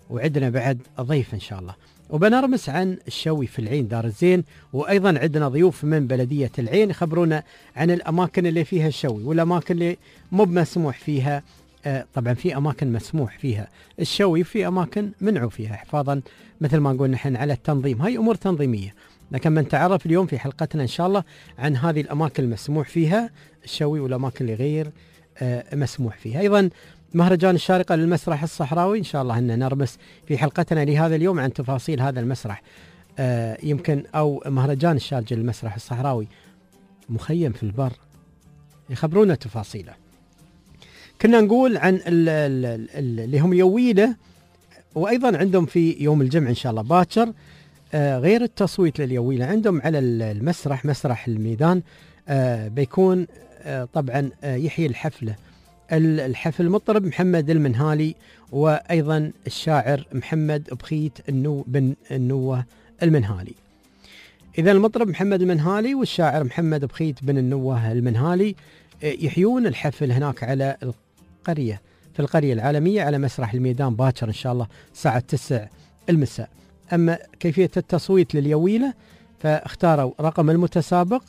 وعندنا بعد ضيف إن شاء الله، وبنرمس عن الشوي في العين دار الزين، وأيضا عندنا ضيوف من بلدية العين يخبرونا عن الأماكن اللي فيها الشوي والأماكن اللي مو مسموح فيها. طبعا في أماكن مسموح فيها الشوي، في أماكن منعوا فيها حفاظا مثل ما نقول نحن على التنظيم، هاي أمور تنظيمية. لكن بنتعرف اليوم في حلقتنا إن شاء الله عن هذه الأماكن المسموح فيها الشوي والأماكن اللي غير مسموح فيها. أيضا مهرجان الشارقة للمسرح الصحراوي إن شاء الله أن نرمس في حلقتنا لهذا اليوم عن تفاصيل هذا المسرح، يمكن أو مهرجان الشارقة للمسرح الصحراوي مخيم في البر، يخبرونا تفاصيله. كنا نقول عن اللي هم يويله، وأيضا عندهم في يوم الجمعة إن شاء الله باكر غير التصويت لليويله عندهم على المسرح، مسرح الميدان بيكون طبعا يحيي الحفل المطرب محمد المنهالي، وأيضا الشاعر محمد بخيت بن النوة المنهالي. إذا المطرب محمد المنهالي والشاعر محمد بخيت بن النوة المنهالي يحيون الحفل هناك على القرية، في القرية العالمية على مسرح الميدان باكر إن شاء الله الساعة 9 المساء. أما كيفية التصويت لليويلة فاختاروا رقم المتسابق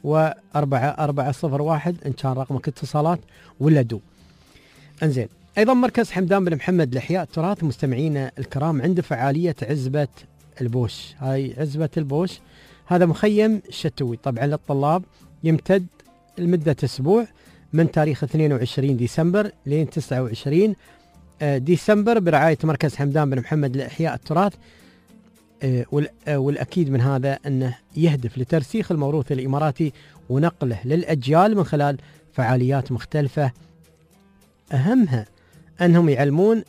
و4401 إن كان رقمك اتصالات ولا دو. انزين، أيضا مركز حمدان بن محمد لإحياء التراث مستمعينا الكرام عنده فعالية عزبة البوش. هاي عزبة البوش هذا مخيم شتوي طبعا للطلاب، يمتد لمدة أسبوع من تاريخ 22 ديسمبر لين 29 ديسمبر برعاية مركز حمدان بن محمد لإحياء التراث. والأكيد من هذا أنه يهدف لترسيخ الموروث الإماراتي ونقله للأجيال من خلال فعاليات مختلفة، أهمها أنهم يعلمون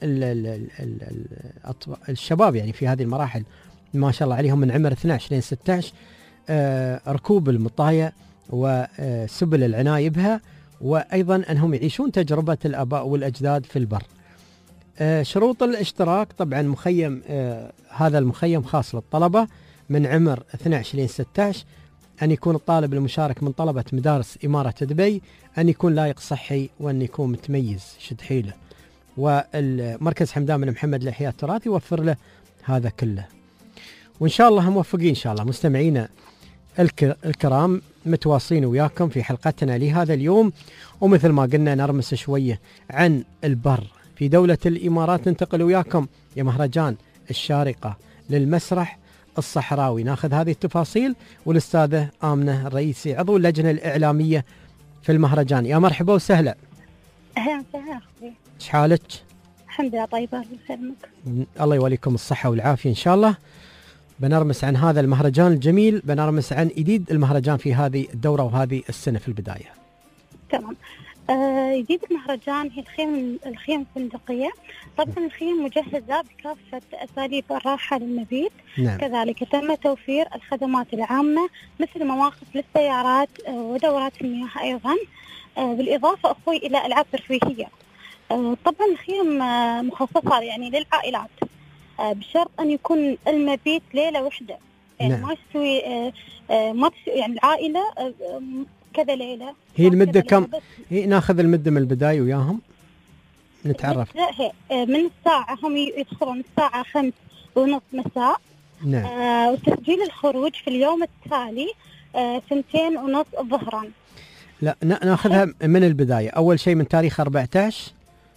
الشباب يعني في هذه المراحل ما شاء الله عليهم من عمر 12 لين 16 ركوب المطايا وسبل العناية بها، وأيضا أنهم يعيشون تجربة الآباء والأجداد في البر. شروط الاشتراك طبعا مخيم هذا المخيم خاص للطلبة من عمر 12 لين 16، أن يكون الطالب المشارك من طلبة مدارس إمارة دبي، أن يكون لايق صحي، وأن يكون متميز شد حيله. والمركز حمدان بن محمد لإحياء التراث يوفر له هذا كله، وإن شاء الله موفقين إن شاء الله. مستمعينا الكرام متواصلين وياكم في حلقتنا لهذا اليوم، ومثل ما قلنا نرمس شوية عن البر في دولة الإمارات. ننتقل وياكم يا مهرجان الشارقة للمسرح الصحراوي، ناخذ هذه التفاصيل والأستاذة آمنة الرئيسي عضو اللجنة الإعلامية في المهرجان. يا مرحبا وسهلا. أهلا وسهلا أخوي، إيش حالك؟ الحمد لله طيبة، الله يسلمك. الله يوليكم الصحة والعافية إن شاء الله. بنرمس عن هذا المهرجان الجميل، بنرمس عن جديد المهرجان في هذه الدورة وهذه السنة في البداية. تمام. جديد المهرجان هي الخيم الفندقية. طبعا الخيم مجهزة بكافة أساليب الراحة للمبيت. نعم. كذلك تم توفير الخدمات العامة مثل مواقف للسيارات ودورات المياه أيضا، بالإضافة أخوي إلى ألعاب ترفيهية. طبعا الخيم مخصصة يعني للعائلات، بشرط أن يكون المبيت ليلة واحدة، يعني نعم. ما تسوي يعني العائلة كذا ليلة. هي المدة كم؟ هي ناخذ المدة من البداية وياهم نتعرف. من الساعة هم يدخلون الساعة 5:30 مساء. نعم. وتسجيل الخروج في اليوم التالي 2:30 ظهرا. لا ناخذها من البداية، أول شيء من تاريخ 14.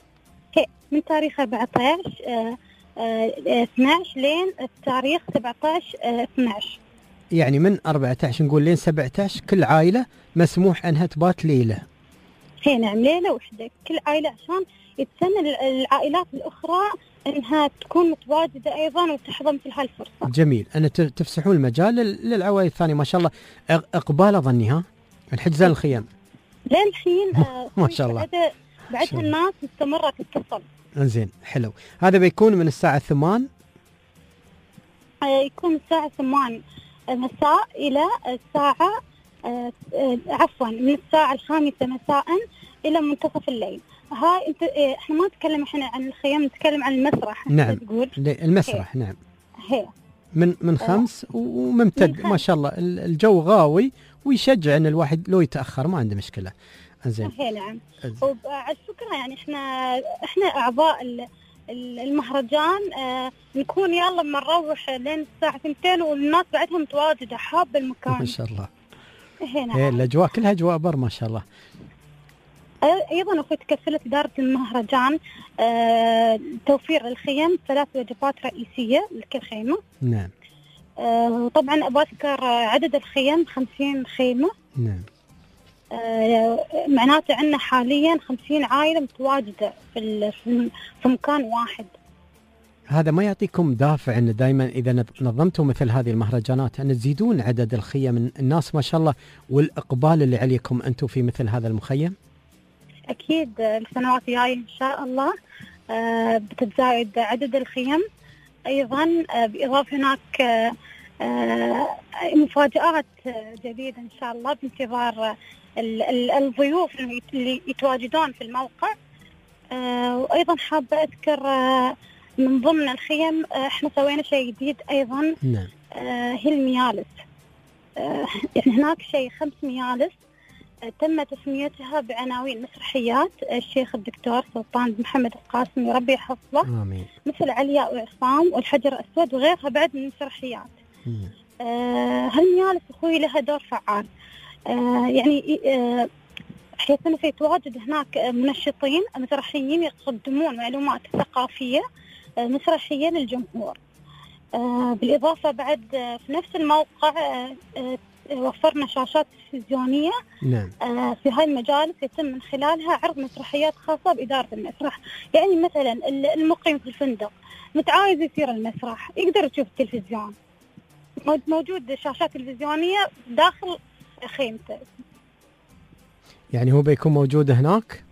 من تاريخ 14 12 لين التاريخ 17/12. يعني من 14 نقول لين 17 كل عائلة مسموح أنها تبات ليلة. نعم، ليلة واحدة كل عائلة، عشان يتسنى العائلات الأخرى أنها تكون متواجدة أيضا وتحظى مثل هالفرصة. جميل، أن تفسحون المجال للعوائل الثانية. ما شاء الله إقبال أظني ها الحجزان الخيام للحين ما شاء الله بعد الناس مستمرة تتصل. انزين حلو. هذا بيكون من الساعة 8 يكون الساعة 8 مساء إلى الساعة من الساعة 5 مساء إلى منتصف الليل. هاي انت احنا ما نتكلم عن الخيام، نتكلم عن المسرح. نعم تقول المسرح. نعم هي من 5 وممتد ما شاء الله. الجو غاوي ويشجع ان الواحد لو يتأخر ما عنده مشكلة. انزين. نعم. وعلى فكرة يعني احنا اعضاء المهرجان نكون يلا بنروح لين الساعة 2 والناس بعدها متواجدة حابة المكان. ما شاء الله. هنا الأجواء كلها أجواء بر ما شاء الله. أيضا أخوي تكفلت إدارة المهرجان توفير الخيم 3 وجبات رئيسية لكل خيمة. نعم. وطبعا أبغى أذكر عدد الخيم 50 خيمة. نعم. معناته عندنا حاليا 50 عائلة متواجدة في مكان واحد. هذا ما يعطيكم دافع أن دائما إذا نظمتوا مثل هذه المهرجانات أن تزيدون عدد الخيم؟ الناس ما شاء الله والإقبال اللي عليكم أنتم في مثل هذا المخيم. أكيد السنوات الجاية إن شاء الله بتتزايد عدد الخيم. أيضا بإضافة هناك مفاجآت جديدة إن شاء الله بانتظار الضيوف اللي يتواجدون في الموقع. وأيضا حابة أذكر من ضمن الخيم احنا سوينا شيء جديد أيضا. نعم. هي الميالس. يعني هناك شيء 5 ميالس تم تسميتها بعناوين مسرحيات الشيخ الدكتور سلطان بن محمد القاسمي ربي يحفظه. آمين. مثل علياء وعصام والحجر الأسود وغيرها بعد من المسرحيات. هالميالس أخوي لها دور فعال. يعني حيث أنه سيتواجد هناك منشطين مسرحيين يقدمون معلومات ثقافية مسرحية للجمهور. بالإضافة بعد في نفس الموقع وفرنا شاشات تلفزيونية. نعم. في هاي المجالس يتم من خلالها عرض مسرحيات خاصة بإدارة المسرح. يعني مثلا المقيم في الفندق متعايز يصير المسرح يقدر يشوف التلفزيون، موجود شاشات تلفزيونية داخل خيمته. يعني هو بيكون موجود هناك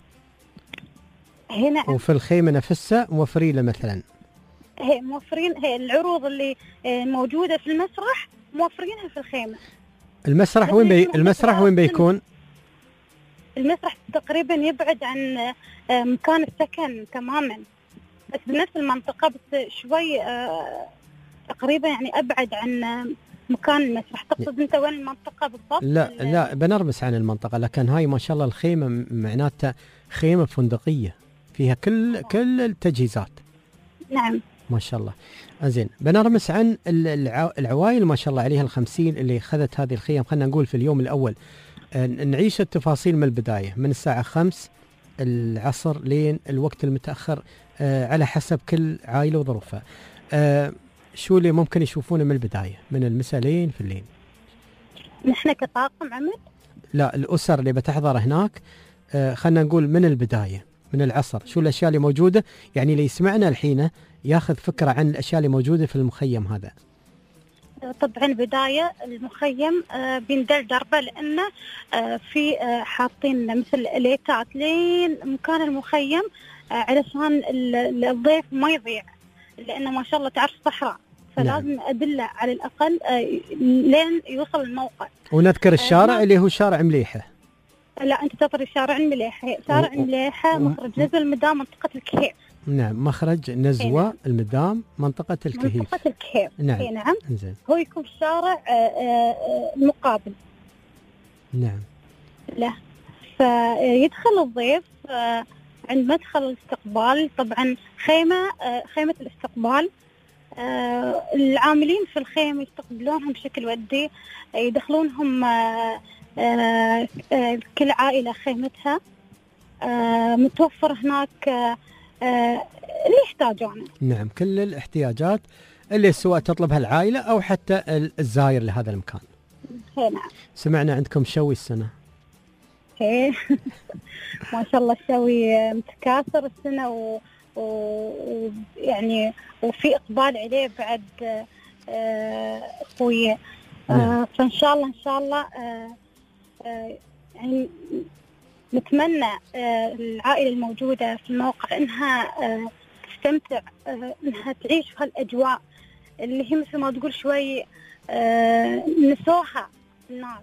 هنا وفي الخيمة نفسها موفرين له مثلا. هي موفرين هي العروض اللي موجودة في المسرح موفرينها في الخيمة. المسرح وين المسرح وين بيكون؟ المسرح تقريبا يبعد عن مكان السكن تماما، بس بنفس المنطقة بس شوي تقريبا يعني أبعد عن مكان المسرح. تقصد أنت وين المنطقة بالضبط؟ لا بنرمس عن المنطقة، لكن هاي ما شاء الله الخيمة معناتها خيمة فندقية فيها كل التجهيزات. نعم ما شاء الله. زين، بنرمس عن العوائل ما شاء الله عليها 50 اللي أخذت هذه الخيم. خلينا نقول في اليوم الأول نعيش التفاصيل من البداية، من الساعة 5 العصر لين الوقت المتأخر على حسب كل عائلة وظروفها. شو اللي ممكن يشوفونه من البداية من المساء لين في الليل؟ نحن كطاقم عمل؟ لا، الأسر اللي بتحضر هناك خلينا نقول من البداية من العصر، شو الأشياء اللي موجودة، يعني اللي يسمعنا الحين ياخذ فكرة عن الأشياء اللي موجودة في المخيم هذا. طبعا بداية المخيم بيندل دربه لأنه في حاطين مثل ليتات لين مكان المخيم علشان الضيف ما يضيع، لأنه ما شاء الله تعرف صحراء فلازم نعم. أدلة على الأقل لين يوصل الموقع. ونذكر الشارع اللي هو شارع مليحة. لا أنت تطري شارع مليحة، شارع مليحة مخرج نزوة المدام منطقة الكهيف. نعم، مخرج نزوة المدام منطقة الكهيف. منطقة الكهيف. نعم. نعم. إنزين. هو يكون الشارع المقابل. نعم. له فيدخل الضيف عند مدخل الاستقبال. طبعا خيمة الاستقبال العاملين في الخيمة يستقبلونهم بشكل ودي، يدخلونهم كل عائلة خيمتها. متوفر هناك اللي يحتاجونه. نعم، كل الاحتياجات اللي سواء تطلبها العائلة أو حتى الزائر لهذا المكان. نعم. سمعنا عندكم شوي السنة. ما شاء الله الشوي متكاثر السنة ويعني وفي إقبال عليه بعد أخوي. فإن شاء الله يعني نتمنى العائلة الموجودة في الموقع إنها تستمتع، إنها تعيش في هالأجواء اللي هي مثل ما تقول شوي نسوها الناس،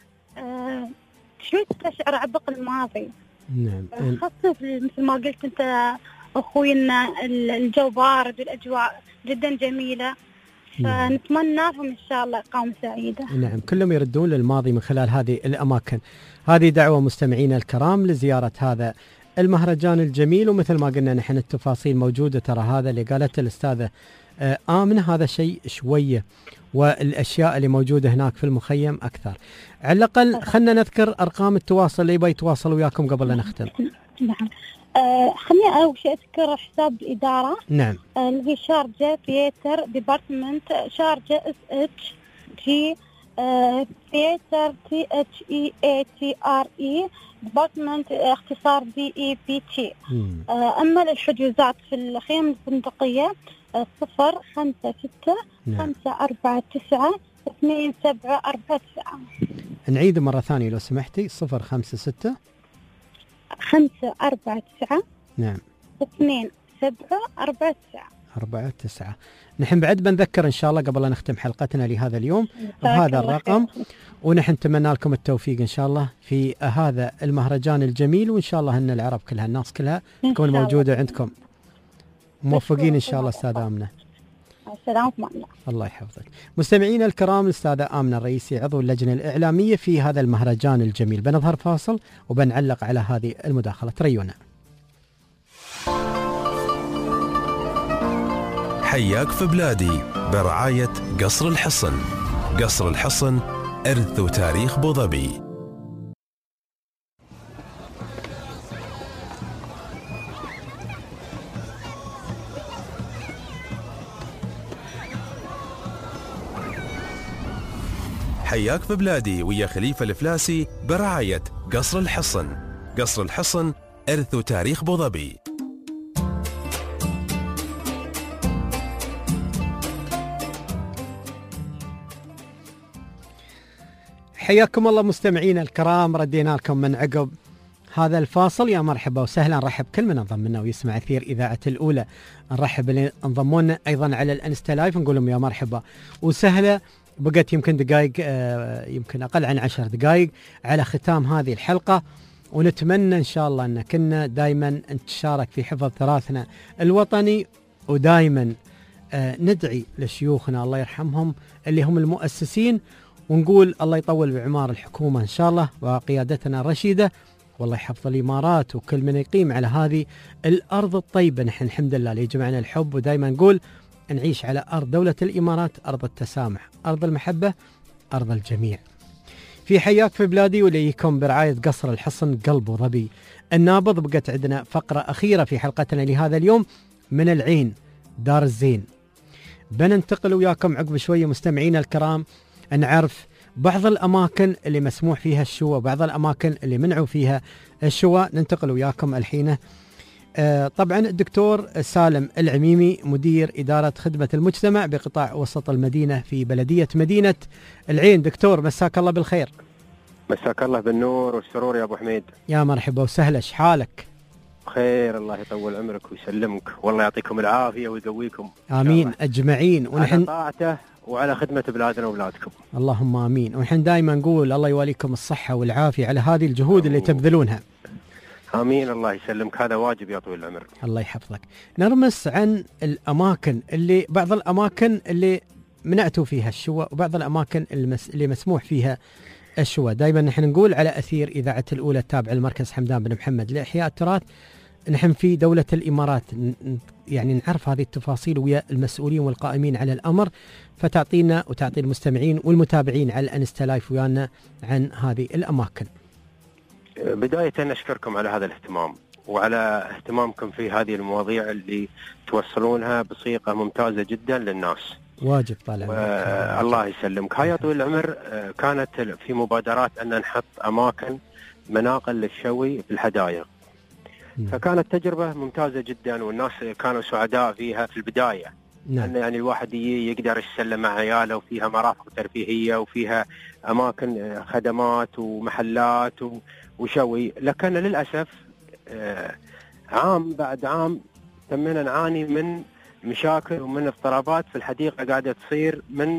شوي تستشعر عبق الماضي. نعم. خاصة مثل ما قلت أنت أخوي إن الجو بارد والأجواء جدا جميلة. فنتمنى لهم إن شاء الله إقامة سعيدة. نعم، كلهم يردون للماضي من خلال هذه الأماكن. هذه دعوة مستمعينا الكرام لزيارة هذا المهرجان الجميل. ومثل ما قلنا نحن التفاصيل موجودة، ترى هذا اللي قالته الأستاذة آمنة هذا شيء شوية، والأشياء اللي موجودة هناك في المخيم أكثر. على الأقل خلنا نذكر أرقام التواصل اللي يبغى يتواصل وياكم قبل لا نختم. نعم. خليني أول شيء أذكر حساب الإدارة. نعم. اللي هي شارجة ثياتر ديبارتمنت، شارجة SHG ثياتر THEATRE ديبارتمنت اختصار DEBT. أما الحجوزات في الخيام الفندقية 056-549-2749. نعيد مرة ثانية لو سمحتي. 056 549 نعم 2749. نحن بعد بنذكر إن شاء الله قبل أن نختم حلقتنا لهذا اليوم بهذا الرقم، ونحن نتمنى لكم التوفيق إن شاء الله في هذا المهرجان الجميل، وإن شاء الله أن العرب كلها الناس كلها تكون موجودة عندكم. موفقين إن شاء الله أستاذة آمنة. السلام. الله يحفظك. مستمعينا الكرام، الأستاذة آمنة الرئيسي عضو اللجنة الإعلامية في هذا المهرجان الجميل. بنظهر فاصل وبنعلق على هذه المداخلة. تريونا. حياك في بلادي برعاية قصر الحصن. قصر الحصن إرث وتاريخ بوظبي. حياك في بلادي ويا خليفة الفلاسي برعاية قصر الحصن. قصر الحصن إرث وتاريخ بوظبي. حياكم الله مستمعينا الكرام، ردينا لكم من عقب هذا الفاصل. يا مرحبا وسهلا، نرحب كل من انضم لنا ويسمع أثير إذاعة الأولى. نرحب اللي انضموا لنا أيضا على الانستا لايف، نقول لهم يا مرحبا وسهلا. بقت يمكن دقائق، يمكن أقل عن 10 دقائق على ختام هذه الحلقة، ونتمنى إن شاء الله أن كنا دائما نتشارك في حفظ تراثنا الوطني، ودائما ندعي لشيوخنا الله يرحمهم اللي هم المؤسسين، ونقول الله يطول بعمار الحكومة إن شاء الله وقيادتنا الرشيدة، والله يحفظ الإمارات وكل من يقيم على هذه الأرض الطيبة. نحن الحمد لله اللي يجمعنا الحب، ودائما نقول نعيش على أرض دولة الإمارات، أرض التسامح، أرض المحبة، أرض الجميع. في حياك في بلادي وليكم برعاية قصر الحصن قلب وظبي النابض. بقت عندنا فقرة أخيرة في حلقتنا لهذا اليوم من العين دار الزين. بننتقل وياكم عقب شوية مستمعينا الكرام، نعرف بعض الأماكن اللي مسموح فيها الشواء، بعض الأماكن اللي منعوا فيها الشواء. ننتقل وياكم الحين. طبعا الدكتور سالم العميمي مدير إدارة خدمة المجتمع بقطاع وسط المدينة في بلدية مدينة العين. دكتور مساك الله بالخير. مساك الله بالنور والسرور يا أبو حميد. يا مرحبا وسهلا، شحالك؟ بخير، الله يطول عمرك ويسلمك، والله يعطيكم العافية ويقويكم. آمين أجمعين. ونحن على طاعته وعلى خدمة بلادنا وبلادكم. اللهم آمين. ونحن دائما نقول الله يواليكم الصحة والعافية على هذه الجهود اللي تبذلونها. آمين، الله يسلمك، هذا واجب يا طويل العمر. الله يحفظك. نرمس عن الأماكن اللي، بعض الأماكن اللي منعتوا فيها الشواء، وبعض الأماكن اللي مسموح فيها الشواء. دائما نحن نقول على أثير إذاعة الأولى التابع للمركز حمدان بن محمد لإحياء التراث، نحن في دولة الإمارات يعني نعرف هذه التفاصيل ويا المسؤولين والقائمين على الأمر، فتعطينا وتعطي المستمعين والمتابعين على الانستا لايف ويانا عن هذه الأماكن. بداية أشكركم على هذا الاهتمام وعلى اهتمامكم في هذه المواضيع اللي توصلونها بصيغة ممتازة جدا للناس. واجب طالع. الله يسلمك. هاي يا طويل العمر كانت في مبادرات أن نحط أماكن مناقل للشوي في الحدائق، فكانت تجربة ممتازة جدا والناس كانوا سعداء فيها في البداية. أن يعني الواحد يقدر يتسلى مع عياله، وفيها مرافق ترفيهية وفيها أماكن خدمات ومحلات وشوي. لكن للأسف عام بعد عام تمنا نعاني من مشاكل ومن اضطرابات في الحديقة قاعدة تصير من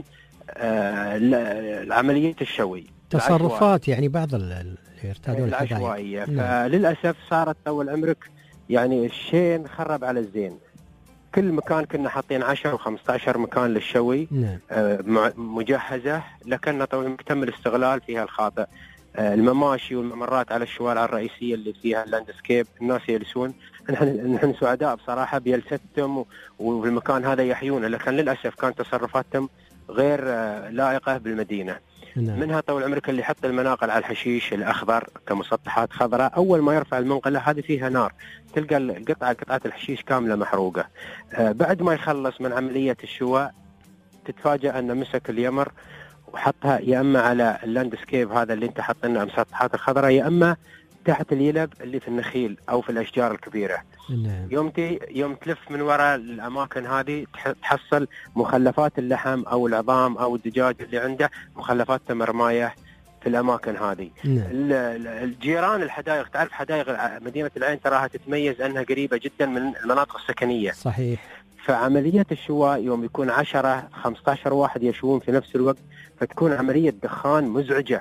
عملية الشوي، تصرفات يعني بعض اللي يرتادون العشوائية. فللأسف صارت طول عمرك يعني الشين خرب على الزين. كل مكان كنا حاطين 10 و15 مكان للشوي مجهزة، لكن طبعا تم الاستغلال فيها الخاطئ. المماشي والممرات على الشوارع الرئيسيه اللي فيها اللاندسكيب، الناس يجلسون. نحن سعداء بصراحه بجلستهم والمكان هذا يحيونه، لكن للاسف كانت تصرفاتهم غير لائقه بالمدينه. منها طول عمرك اللي يحط المناقل على الحشيش الاخضر كمسطحات خضراء، اول ما يرفع المنقله هذه فيها نار، تلقى قطعه الحشيش كامله محروقه. بعد ما يخلص من عمليه الشواء تتفاجأ أن مسك اليمر وحطها يا اما على اللاندسكيب هذا اللي انت حاطينه المسطحات الخضراء، يا اما تحت اليلب اللي في النخيل او في الاشجار الكبيره. نعم. يوم تلف من وراء الاماكن هذه تحصل مخلفات اللحم او العظام او الدجاج اللي عنده، مخلفات مرمايه في الاماكن هذه. نعم. الجيران الحدائق، تعرف حدائق مدينه العين تراها تتميز انها قريبه جدا من المناطق السكنيه. صحيح. فعملية الشواء يوم يكون 10-15 واحد يشوون في نفس الوقت، فتكون عملية دخان مزعجة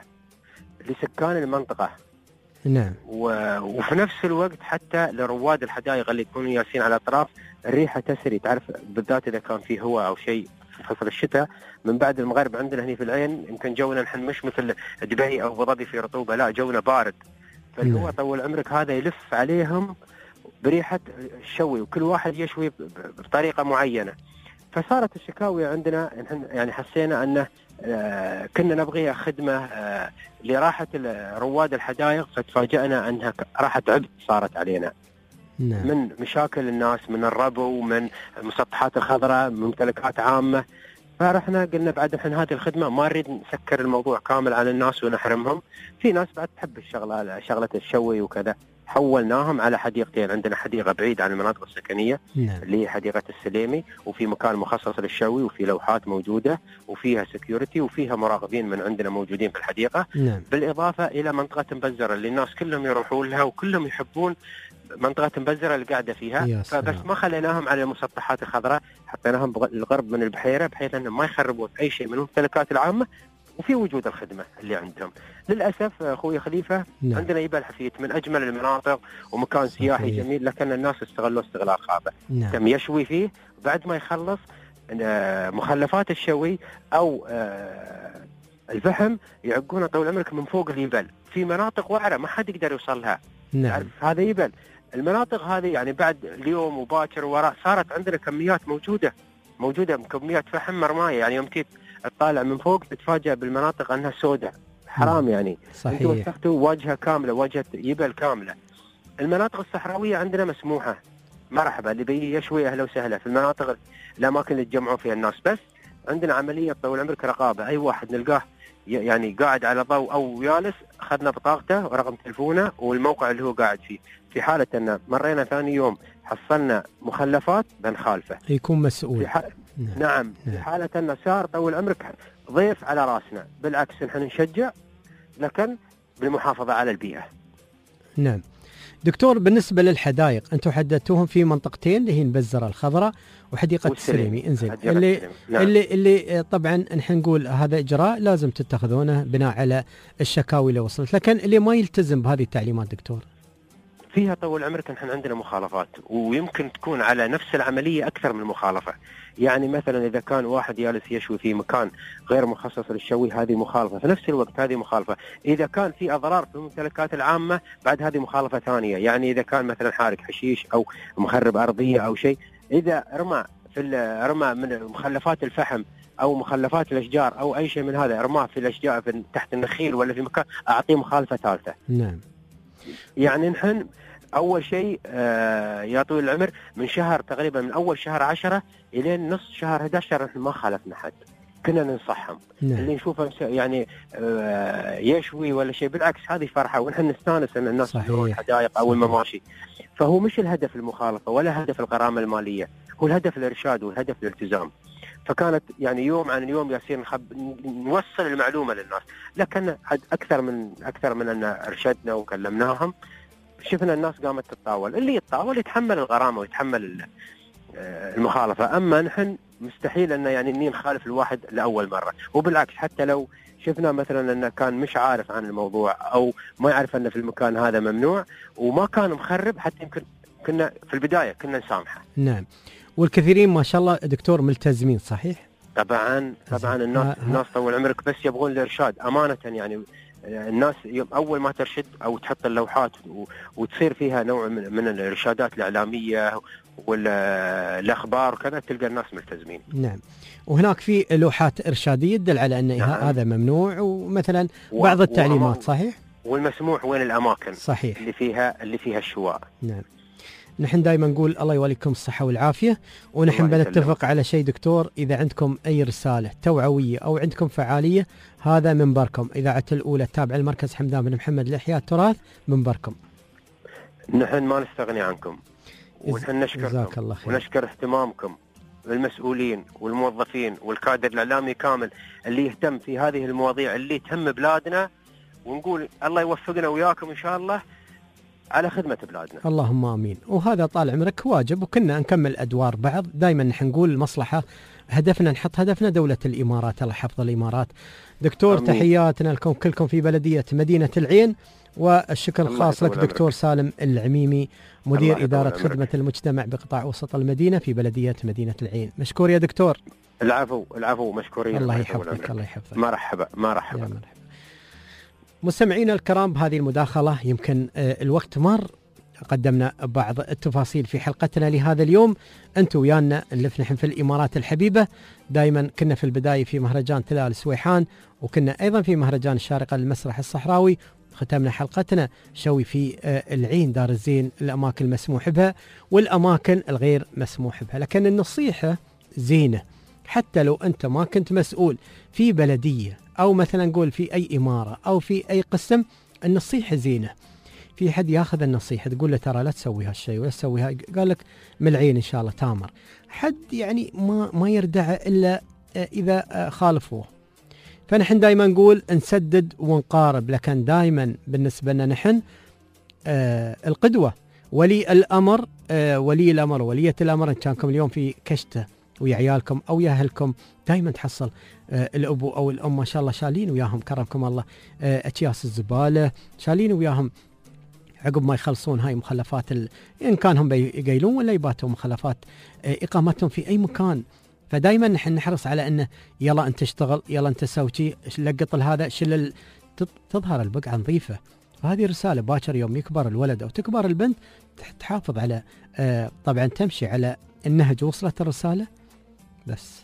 لسكان المنطقة. نعم. وفي نفس الوقت حتى لرواد الحدائق اللي يكونوا ياسين على الأطراف الريحة تسري، تعرف بالذات إذا كان في هواء أو شيء في فصل الشتاء. من بعد المغرب عندنا هنا في العين يمكن جونا نحن مش مثل دبي أو أبو ظبي في رطوبة، لا جونا بارد، فالهواء طول عمرك هذا يلف عليهم بريحة الشوي، وكل واحد يشوي بطريقة معينة. فصارت الشكاوي عندنا يعني حسينا أنه كنا نبغيها خدمة لراحة رواد الحدائق، فتفاجأنا أنها راحة عبء صارت علينا. نعم. من مشاكل الناس، من الربو، من المسطحات الخضراء، من ممتلكات عامة. فرحنا قلنا بعد نحن هذه الخدمة ما نريد نسكر الموضوع كامل على الناس ونحرمهم. في ناس بعد تحب شغلة الشوي وكذا، حولناهم على حديقتين. عندنا حديقة بعيد عن المناطق السكنية. نعم. اللي هي حديقة السليمي، وفي مكان مخصص للشوي، وفي لوحات موجودة، وفيها سكيورتي، وفيها مراقبين من عندنا موجودين في الحديقة. نعم. بالإضافة إلى منطقة مبزرة اللي الناس كلهم يروحون لها وكلهم يحبون منطقة مبزرة اللي قاعدة فيها. فبس ما خليناهم على المسطحات الخضراء، حطيناهم بالغرب من البحيرة بحيث أنهم ما يخربون أي شيء من الممتلكات العامة، وفي وجود الخدمة اللي عندهم. للأسف أخوي خليفة، نعم. عندنا يبال حفيت من أجمل المناطق ومكان سياحي جميل، لكن الناس استغلوا استغلال خاطئ. نعم. تم يشوي فيه، بعد ما يخلص مخلفات الشوي أو الفحم يعقونه طول عمرك من فوق اليبل في مناطق وعرة ما حد يقدر يوصل لها. نعم. هذا يبل. المناطق هذه يعني بعد اليوم وباكر وراء صارت عندنا كميات موجودة كميات فحم مرماية. يعني يوم تطالع من فوق تتفاجأ بالمناطق أنها سوداء، حرام يعني. صحيح. انتوا وسختوا واجهة كاملة، واجهة يبل كاملة. المناطق الصحراوية عندنا مسموحة، مرحبا اللي بي يشوي أهلا وسهلا في المناطق الأماكن اللي تجمعوا فيها الناس. بس عندنا عملية طول عمرك رقابة، أي واحد نلقاه يعني قاعد على ضوء أو جالس أخذنا بطاقته ورقم تلفونه والموقع اللي هو قاعد فيه. في حالة أن مرينا ثاني يوم حصلنا مخلفات بنخالفه، يكون مسؤول. نعم. في حالة أن صار طول عمرك ضيف على راسنا، بالعكس نحن نشجع، لكن بالمحافظة على البيئة. نعم. دكتور، بالنسبة للحدائق أنتم حددتوهم في منطقتين اللي هي مبزرة الخضراء وحديقة السليمي. انزين نعم. اللي طبعا نحن نقول هذا إجراء لازم تتخذونه بناء على الشكاوي اللي وصلت، لكن اللي ما يلتزم بهذه التعليمات دكتور فيها طول عمرك نحن عندنا مخالفات، ويمكن تكون على نفس العملية أكثر من مخالفة. يعني مثلا إذا كان واحد جالس يشوي في مكان غير مخصص للشوي هذه مخالفة، في نفس الوقت هذه مخالفة. إذا كان في أضرار في الممتلكات العامة بعد هذه مخالفة ثانية. يعني إذا كان مثلا حارق حشيش أو مخرب أرضية أو شيء، إذا رمى من مخلفات الفحم أو مخلفات الأشجار أو أي شيء من هذا، رماه في الأشجار تحت النخيل ولا في مكان، أعطيه مخالفة ثالثة. نعم. يعني نحن أول شيء يا طويل العمر من شهر تقريبا، من أول شهر 10 إلى نص شهر 11 نحن ما خالفنا حد، كنا ننصحهم. نعم. اللي نشوفه يعني يشوي ولا شيء، بالعكس هذه فرحة، ونحن نستانس أن الناس يروحون الحدائق أو المماشي. فهو مش الهدف المخالفة ولا هدف الغرامة المالية، هو الهدف الإرشاد والهدف الالتزام. فكانت يعني يوم عن يوم ياسين نوصل المعلومة للناس، لكن أكثر من أن أرشدنا وكلمناهم، شفنا الناس قامت تتطاول. اللي يتطاول يتحمل الغرامة ويتحمل المخالفة. أما نحن مستحيل أن يعني نخالف الواحد لأول مرة. وبالعكس حتى لو شفنا مثلا أنه كان مش عارف عن الموضوع أو ما يعرف أنه في المكان هذا ممنوع وما كان مخرب، حتى يمكن كنا في البداية كنا نسامحه. نعم. والكثيرين ما شاء الله دكتور ملتزمين. صحيح. طبعا الناس طول عمرك بس يبغون الإرشاد أمانة. يعني الناس أول ما ترشد أو تحط اللوحات وتصير فيها نوع من الإرشادات الإعلامية والأخبار وكذا، تلقى الناس ملتزمين. نعم. وهناك في لوحات إرشادية تدل على أن هذا ممنوع، ومثلا بعض التعليمات. صحيح. والمسموح وين الأماكن صحيح اللي فيها الشواء. نعم. نحن دائما نقول الله يوليكم الصحة والعافية، ونحن بنتفق على شيء دكتور، إذا عندكم أي رسالة توعوية أو عندكم فعالية هذا منبركم. إذاعة الأولى التابعة لمركز حمدان بن محمد لإحياء التراث منبركم. نحن ما نستغني عنكم، ونحن نشكركم ونشكر اهتمامكم، المسؤولين والموظفين والكادر الإعلامي كامل اللي يهتم في هذه المواضيع اللي تهم بلادنا، ونقول الله يوفقنا وياكم إن شاء الله على خدمة بلادنا. اللهم آمين. وهذا طال عمرك واجب، وكنا نكمل أدوار بعض. دائما نحن نقول المصلحة هدفنا، نحط هدفنا دولة الإمارات، الله يحفظ الإمارات. دكتور أمين. تحياتنا لكم كلكم في بلدية مدينة العين، والشكر الخاص لك دكتور سالم العميمي مدير إدارة خدمة المجتمع بقطاع وسط المدينة في بلدية مدينة العين. مشكور يا دكتور. العفو مشكورين. الله يحفظك. الله يحفظك. مرحبا. مستمعينا الكرام، بهذه المداخلة يمكن الوقت مر، قدمنا بعض التفاصيل في حلقتنا لهذا اليوم. أنتوا ويانا نلف نحن في الإمارات الحبيبة. دائما كنا في البداية في مهرجان تلال سويحان، وكنا أيضا في مهرجان الشارقة للمسرح الصحراوي. ختمنا حلقتنا شوي في العين دار الزين، الأماكن المسموح بها والأماكن الغير مسموح بها. لكن النصيحة زينة، حتى لو أنت ما كنت مسؤول في بلدية أو مثلا نقول في أي إمارة أو في أي قسم، النصيحة زينة. في حد ياخذ النصيحة تقول له ترى لا تسوي هالشيء ولا تسوي قال لك من العين إن شاء الله تامر. حد يعني ما يردع إلا إذا خالفوه. فنحن دائما نقول نسدد ونقارب، لكن دائما بالنسبة لنا نحن القدوة ولي الأمر ولية الأمر. إن كانكم اليوم في كشته ويا عيالكم أو يا أهلكم، دائما تحصل الأبو أو الأم ما شاء الله شالين وياهم كرمكم الله أكياس الزبالة، شالين وياهم عقب ما يخلصون هاي مخلفات إن كان هم يقيلون ولا يباتوا مخلفات إقامتهم في أي مكان. فدائما نحن نحرص على أنه يلا أنت اشتغل، يلا أنت سوي شيء، لقط هذا شل تظهر البقعة نظيفة. وهذه رسالة باكر يوم يكبر الولد أو تكبر البنت تحافظ على طبعا تمشي على النهج. وصلت الرسالة بس.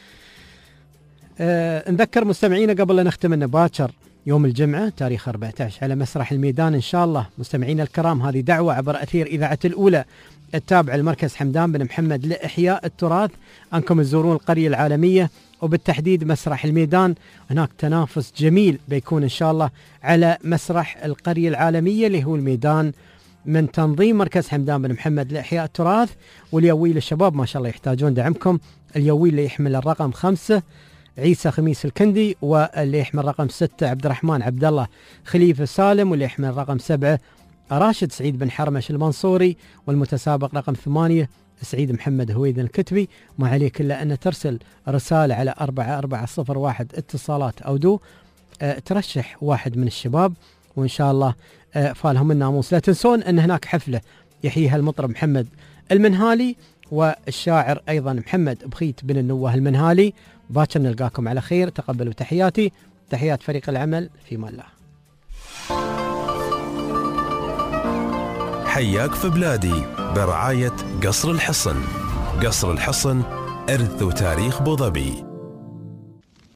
نذكر مستمعينا قبل لا نختم أن باكر يوم الجمعة تاريخ 14 على مسرح الميدان إن شاء الله. مستمعينا الكرام، هذه دعوة عبر أثير إذاعة الأولى التابعة لمركز حمدان بن محمد لإحياء التراث، أنكم تزورون القرية العالمية وبالتحديد مسرح الميدان. هناك تنافس جميل بيكون إن شاء الله على مسرح القرية العالمية اللي هو الميدان، من تنظيم مركز حمدان بن محمد لإحياء التراث. واليويل الشباب ما شاء الله يحتاجون دعمكم. اليويل اللي يحمل الرقم 5 عيسى خميس الكندي، واللي يحمل رقم 6 عبد الرحمن عبد الله خليفة سالم، واللي يحمل رقم 7 راشد سعيد بن حرمش المنصوري، والمتسابق رقم 8 سعيد محمد هويد الكتبي. ما عليك إلا أن ترسل رسالة على 4401 اتصالات أو دو ترشح واحد من الشباب، وإن شاء الله فالهم الناموس. لا تنسون أن هناك حفلة يحييها المطرب محمد المنهالي والشاعر أيضا محمد بخيت بن النواه المنهالي. باكر نلقاكم على خير. تقبلوا تحياتي، تحيات فريق العمل في مان الله. حياك في بلادي برعاية قصر الحصن. قصر الحصن إرث وتاريخ أبو ظبي.